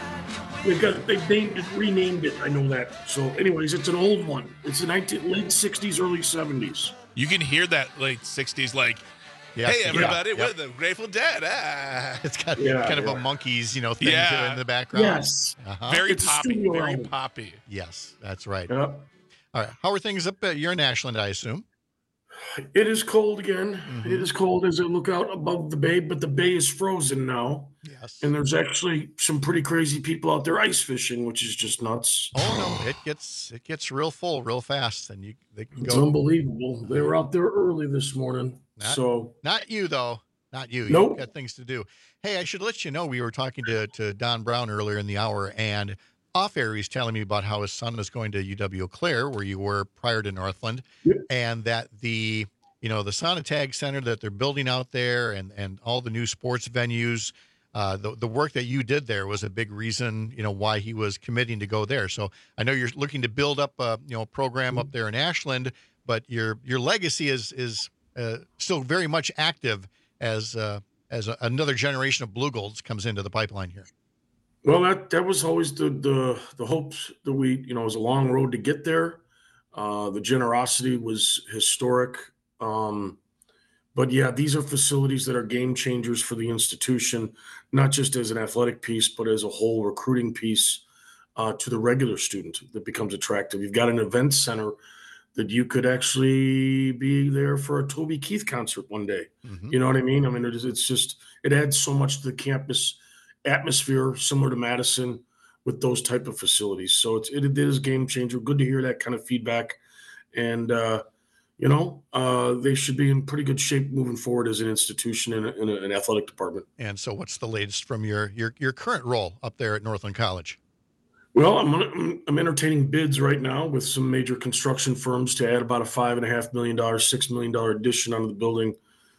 They've renamed it. I know that. So, anyways, it's an old one. It's the late 60s, early 70s. You can hear that late 60s, like, hey, everybody, we're the Grateful Dead. Ah. It's got kind of a Monkees, thing in the background. Yes. Very It's a poppy. studio Very album. poppy. Yes, that's right. Yep. All right. How are things up at your in Ashland, I assume? It is cold again. Mm-hmm. It is cold as I look out above the bay, but the bay is frozen now. Yes. And there's actually some pretty crazy people out there ice fishing, which is just nuts. Oh no, it gets real full real fast, and they can It's go. unbelievable. They were out there early this morning. Not you though. Not you. Nope. You've got things to do. Hey, I should let you know we were talking to Don Brown earlier in the hour, and off air he's telling me about how his son is going to UW Eau Claire, where you were prior to Northland, and that the Sauna Tag Center that they're building out there, and all the new sports venues. The work that you did there was a big reason, why he was committing to go there. So I know you're looking to build up a program up there in Ashland, but your legacy is still very much active as another generation of Blue Golds comes into the pipeline here. Well, that was always the hopes that it was a long road to get there. The generosity was historic. But yeah, these are facilities that are game changers for the institution, not just as an athletic piece, but as a whole recruiting piece to the regular student that becomes attractive. You've got an event center that you could actually be there for a Toby Keith concert one day. Mm-hmm. You know what I mean? I mean, it adds so much to the campus atmosphere, similar to Madison, with those type of facilities. So it is a game changer. Good to hear that kind of feedback. And, they should be in pretty good shape moving forward as an institution in an athletic department. And so what's the latest from your current role up there at Northland College? Well, I'm entertaining bids right now with some major construction firms to add about a $5.5 million, $6 million addition onto the building.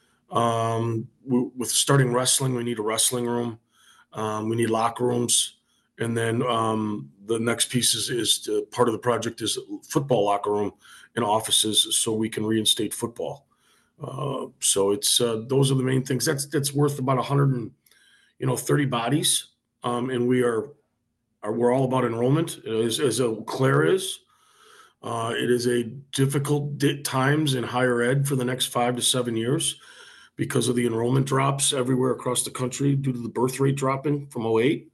With starting wrestling, we need a wrestling room. We need locker rooms. And then the next piece is part of the project is football locker room and offices so we can reinstate football. So it's those are the main things. That's worth about 130 bodies. And we're all about enrollment as Eau Claire is. It is a difficult times in higher ed for the next 5 to 7 years because of the enrollment drops everywhere across the country due to the birth rate dropping from 2008.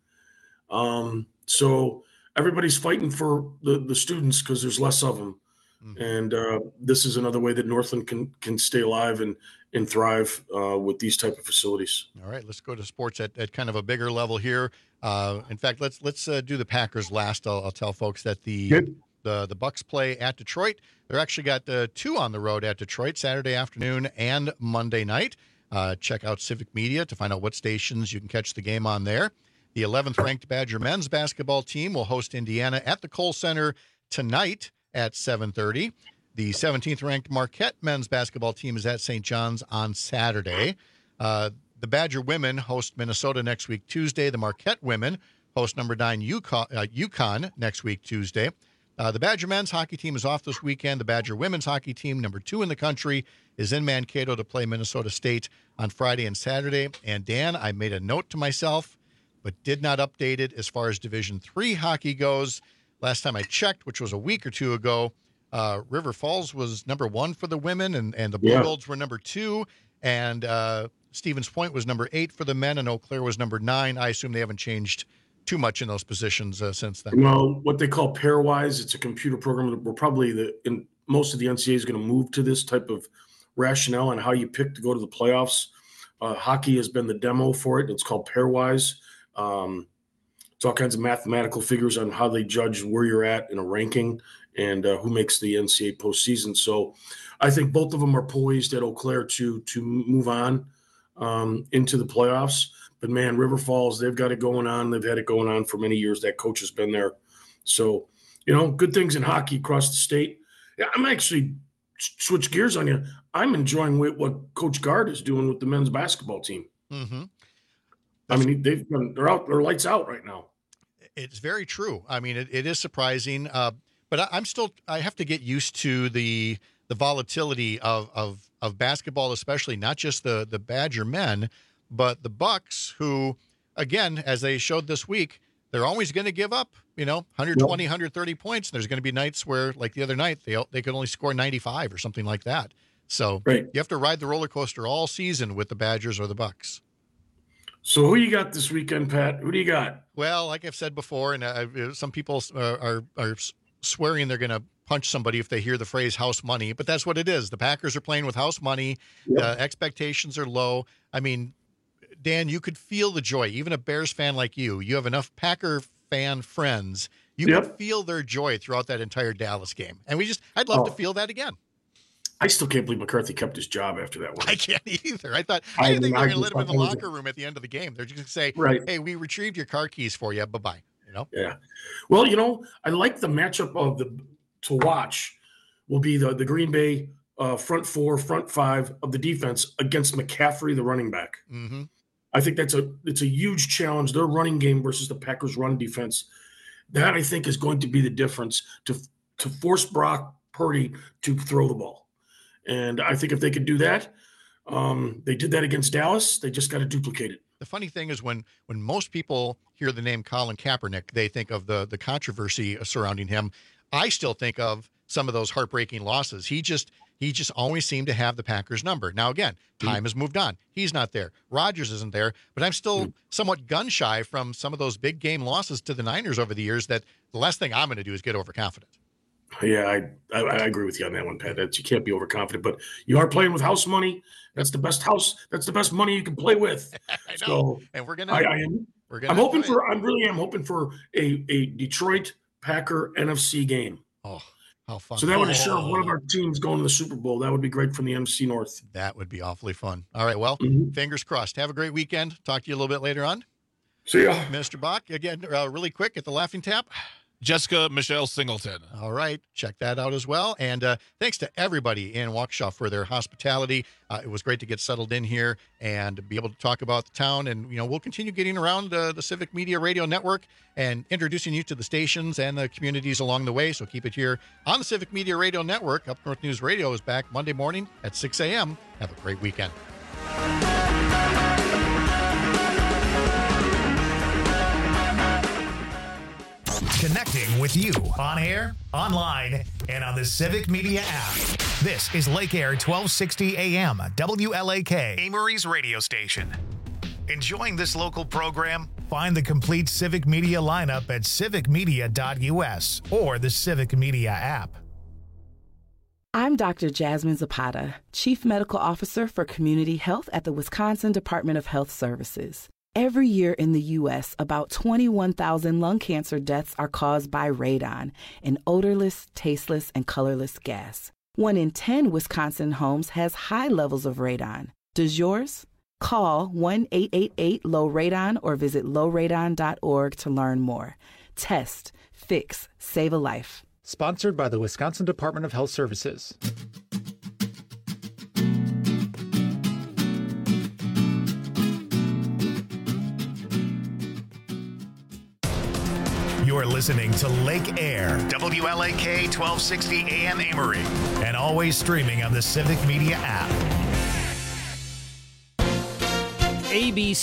So everybody's fighting for the students because there's less of them. And this is another way that Northland can stay alive and thrive with these type of facilities. All right, let's go to sports at kind of a bigger level here. In fact, let's do the Packers last. I'll tell folks that the Bucks play at Detroit. They're actually got 2 on the road at Detroit, Saturday afternoon and Monday night. Check out Civic Media to find out what stations you can catch the game on there. The 11th ranked Badger men's basketball team will host Indiana at the Kohl Center tonight at 7:30. The 17th ranked Marquette men's basketball team is at St. John's on Saturday. The Badger women host Minnesota next week, Tuesday. The Marquette women host number 9 UConn next week, Tuesday. The Badger men's hockey team is off this weekend. The Badger women's hockey team, number 2 in the country, is in Mankato to play Minnesota State on Friday and Saturday. And Dan, I made a note to myself, but did not update it as far as Division III hockey goes. Last time I checked, which was a week or two ago, River Falls was number 1 for the women, and the Blue Golds were number 2. And Stevens Point was number 8 for the men, and Eau Claire was number 9. I assume they haven't changed too much in those positions since then. Well, what they call pairwise, it's a computer program that we're probably most of the NCAA is going to move to this type of rationale on how you pick to go to the playoffs. Hockey has been the demo for it. It's called pairwise. It's all kinds of mathematical figures on how they judge where you're at in a ranking and who makes the NCAA postseason. So I think both of them are poised at Eau Claire to move on into the playoffs. But, man, River Falls, they've got it going on. They've had it going on for many years. That coach has been there. So, good things in hockey across the state. Yeah, I'm actually switch gears on you. I'm enjoying what Coach Gard is doing with the men's basketball team. Mm-hmm. I mean, they're lights out right now. It's very true. I mean, it is surprising, but I have to get used to the volatility of basketball, especially not just the Badger men, but the Bucks, who, again, as they showed this week, they're always going to give up, 120, 130 points. There's going to be nights where, like the other night, they could only score 95 or something like that. So you have to ride the roller coaster all season with the Badgers or the Bucks. So who you got this weekend, Pat? Who do you got? Well, like I've said before, and some people are swearing they're going to punch somebody if they hear the phrase house money, but that's what it is. The Packers are playing with house money. Expectations are low. I mean, Dan, you could feel the joy. Even a Bears fan like you have enough Packer fan friends. You could feel their joy throughout that entire Dallas game. And I'd love to feel that again. I still can't believe McCarthy kept his job after that one. I can't either. I didn't think they were going to let him in the locker room at the end of the game. They're just going to say, hey, we retrieved your car keys for you. Bye-bye. Yeah. Well, I like the matchup to watch will be the Green Bay front 4, front 5 of the defense against McCaffrey, the running back. Mm-hmm. I think it's a huge challenge. Their running game versus the Packers' run defense. That, I think, is going to be the difference to force Brock Purdy to throw the ball. And I think if they could do that, they did that against Dallas. They just got to duplicate it. The funny thing is when most people hear the name Colin Kaepernick, they think of the controversy surrounding him. I still think of some of those heartbreaking losses. He just always seemed to have the Packers number. Now, again, time has moved on. He's not there. Rodgers isn't there. But I'm still somewhat gun-shy from some of those big game losses to the Niners over the years that the last thing I'm going to do is get overconfident. Yeah, I agree with you on that one, Pat. You can't be overconfident, but you are playing with house money. That's the best house. That's the best money you can play with. I know. So and we're gonna. I'm hoping for a Detroit Packer NFC game. Oh, how fun! So that would assure one of our teams going to the Super Bowl. That would be great from the NFC North. That would be awfully fun. All right, well, fingers crossed. Have a great weekend. Talk to you a little bit later on. See ya, Mr. Bach. Again, really quick at the Laughing Tap. Jessica Michelle Singleton. All right. Check that out as well. And thanks to everybody in Waukesha for their hospitality. It was great to get settled in here and be able to talk about the town. And, we'll continue getting around the Civic Media Radio Network and introducing you to the stations and the communities along the way. So keep it here on the Civic Media Radio Network. Up North News Radio is back Monday morning at 6 a.m. Have a great weekend. Connecting with you on air, online, and on the Civic Media app. This is Lake Air 1260 AM, WLAK, Amory's radio station. Enjoying this local program? Find the complete Civic Media lineup at civicmedia.us or the Civic Media app. I'm Dr. Jasmine Zapata, Chief Medical Officer for Community Health at the Wisconsin Department of Health Services. Every year in the U.S., about 21,000 lung cancer deaths are caused by radon, an odorless, tasteless, and colorless gas. 1 in 10 Wisconsin homes has high levels of radon. Does yours? Call 1-888-LOW-RADON or visit lowradon.org to learn more. Test, fix, save a life. Sponsored by the Wisconsin Department of Health Services. You're listening to Lake Air, WLAK 1260 AM Amory, and always streaming on the Civic Media app. ABC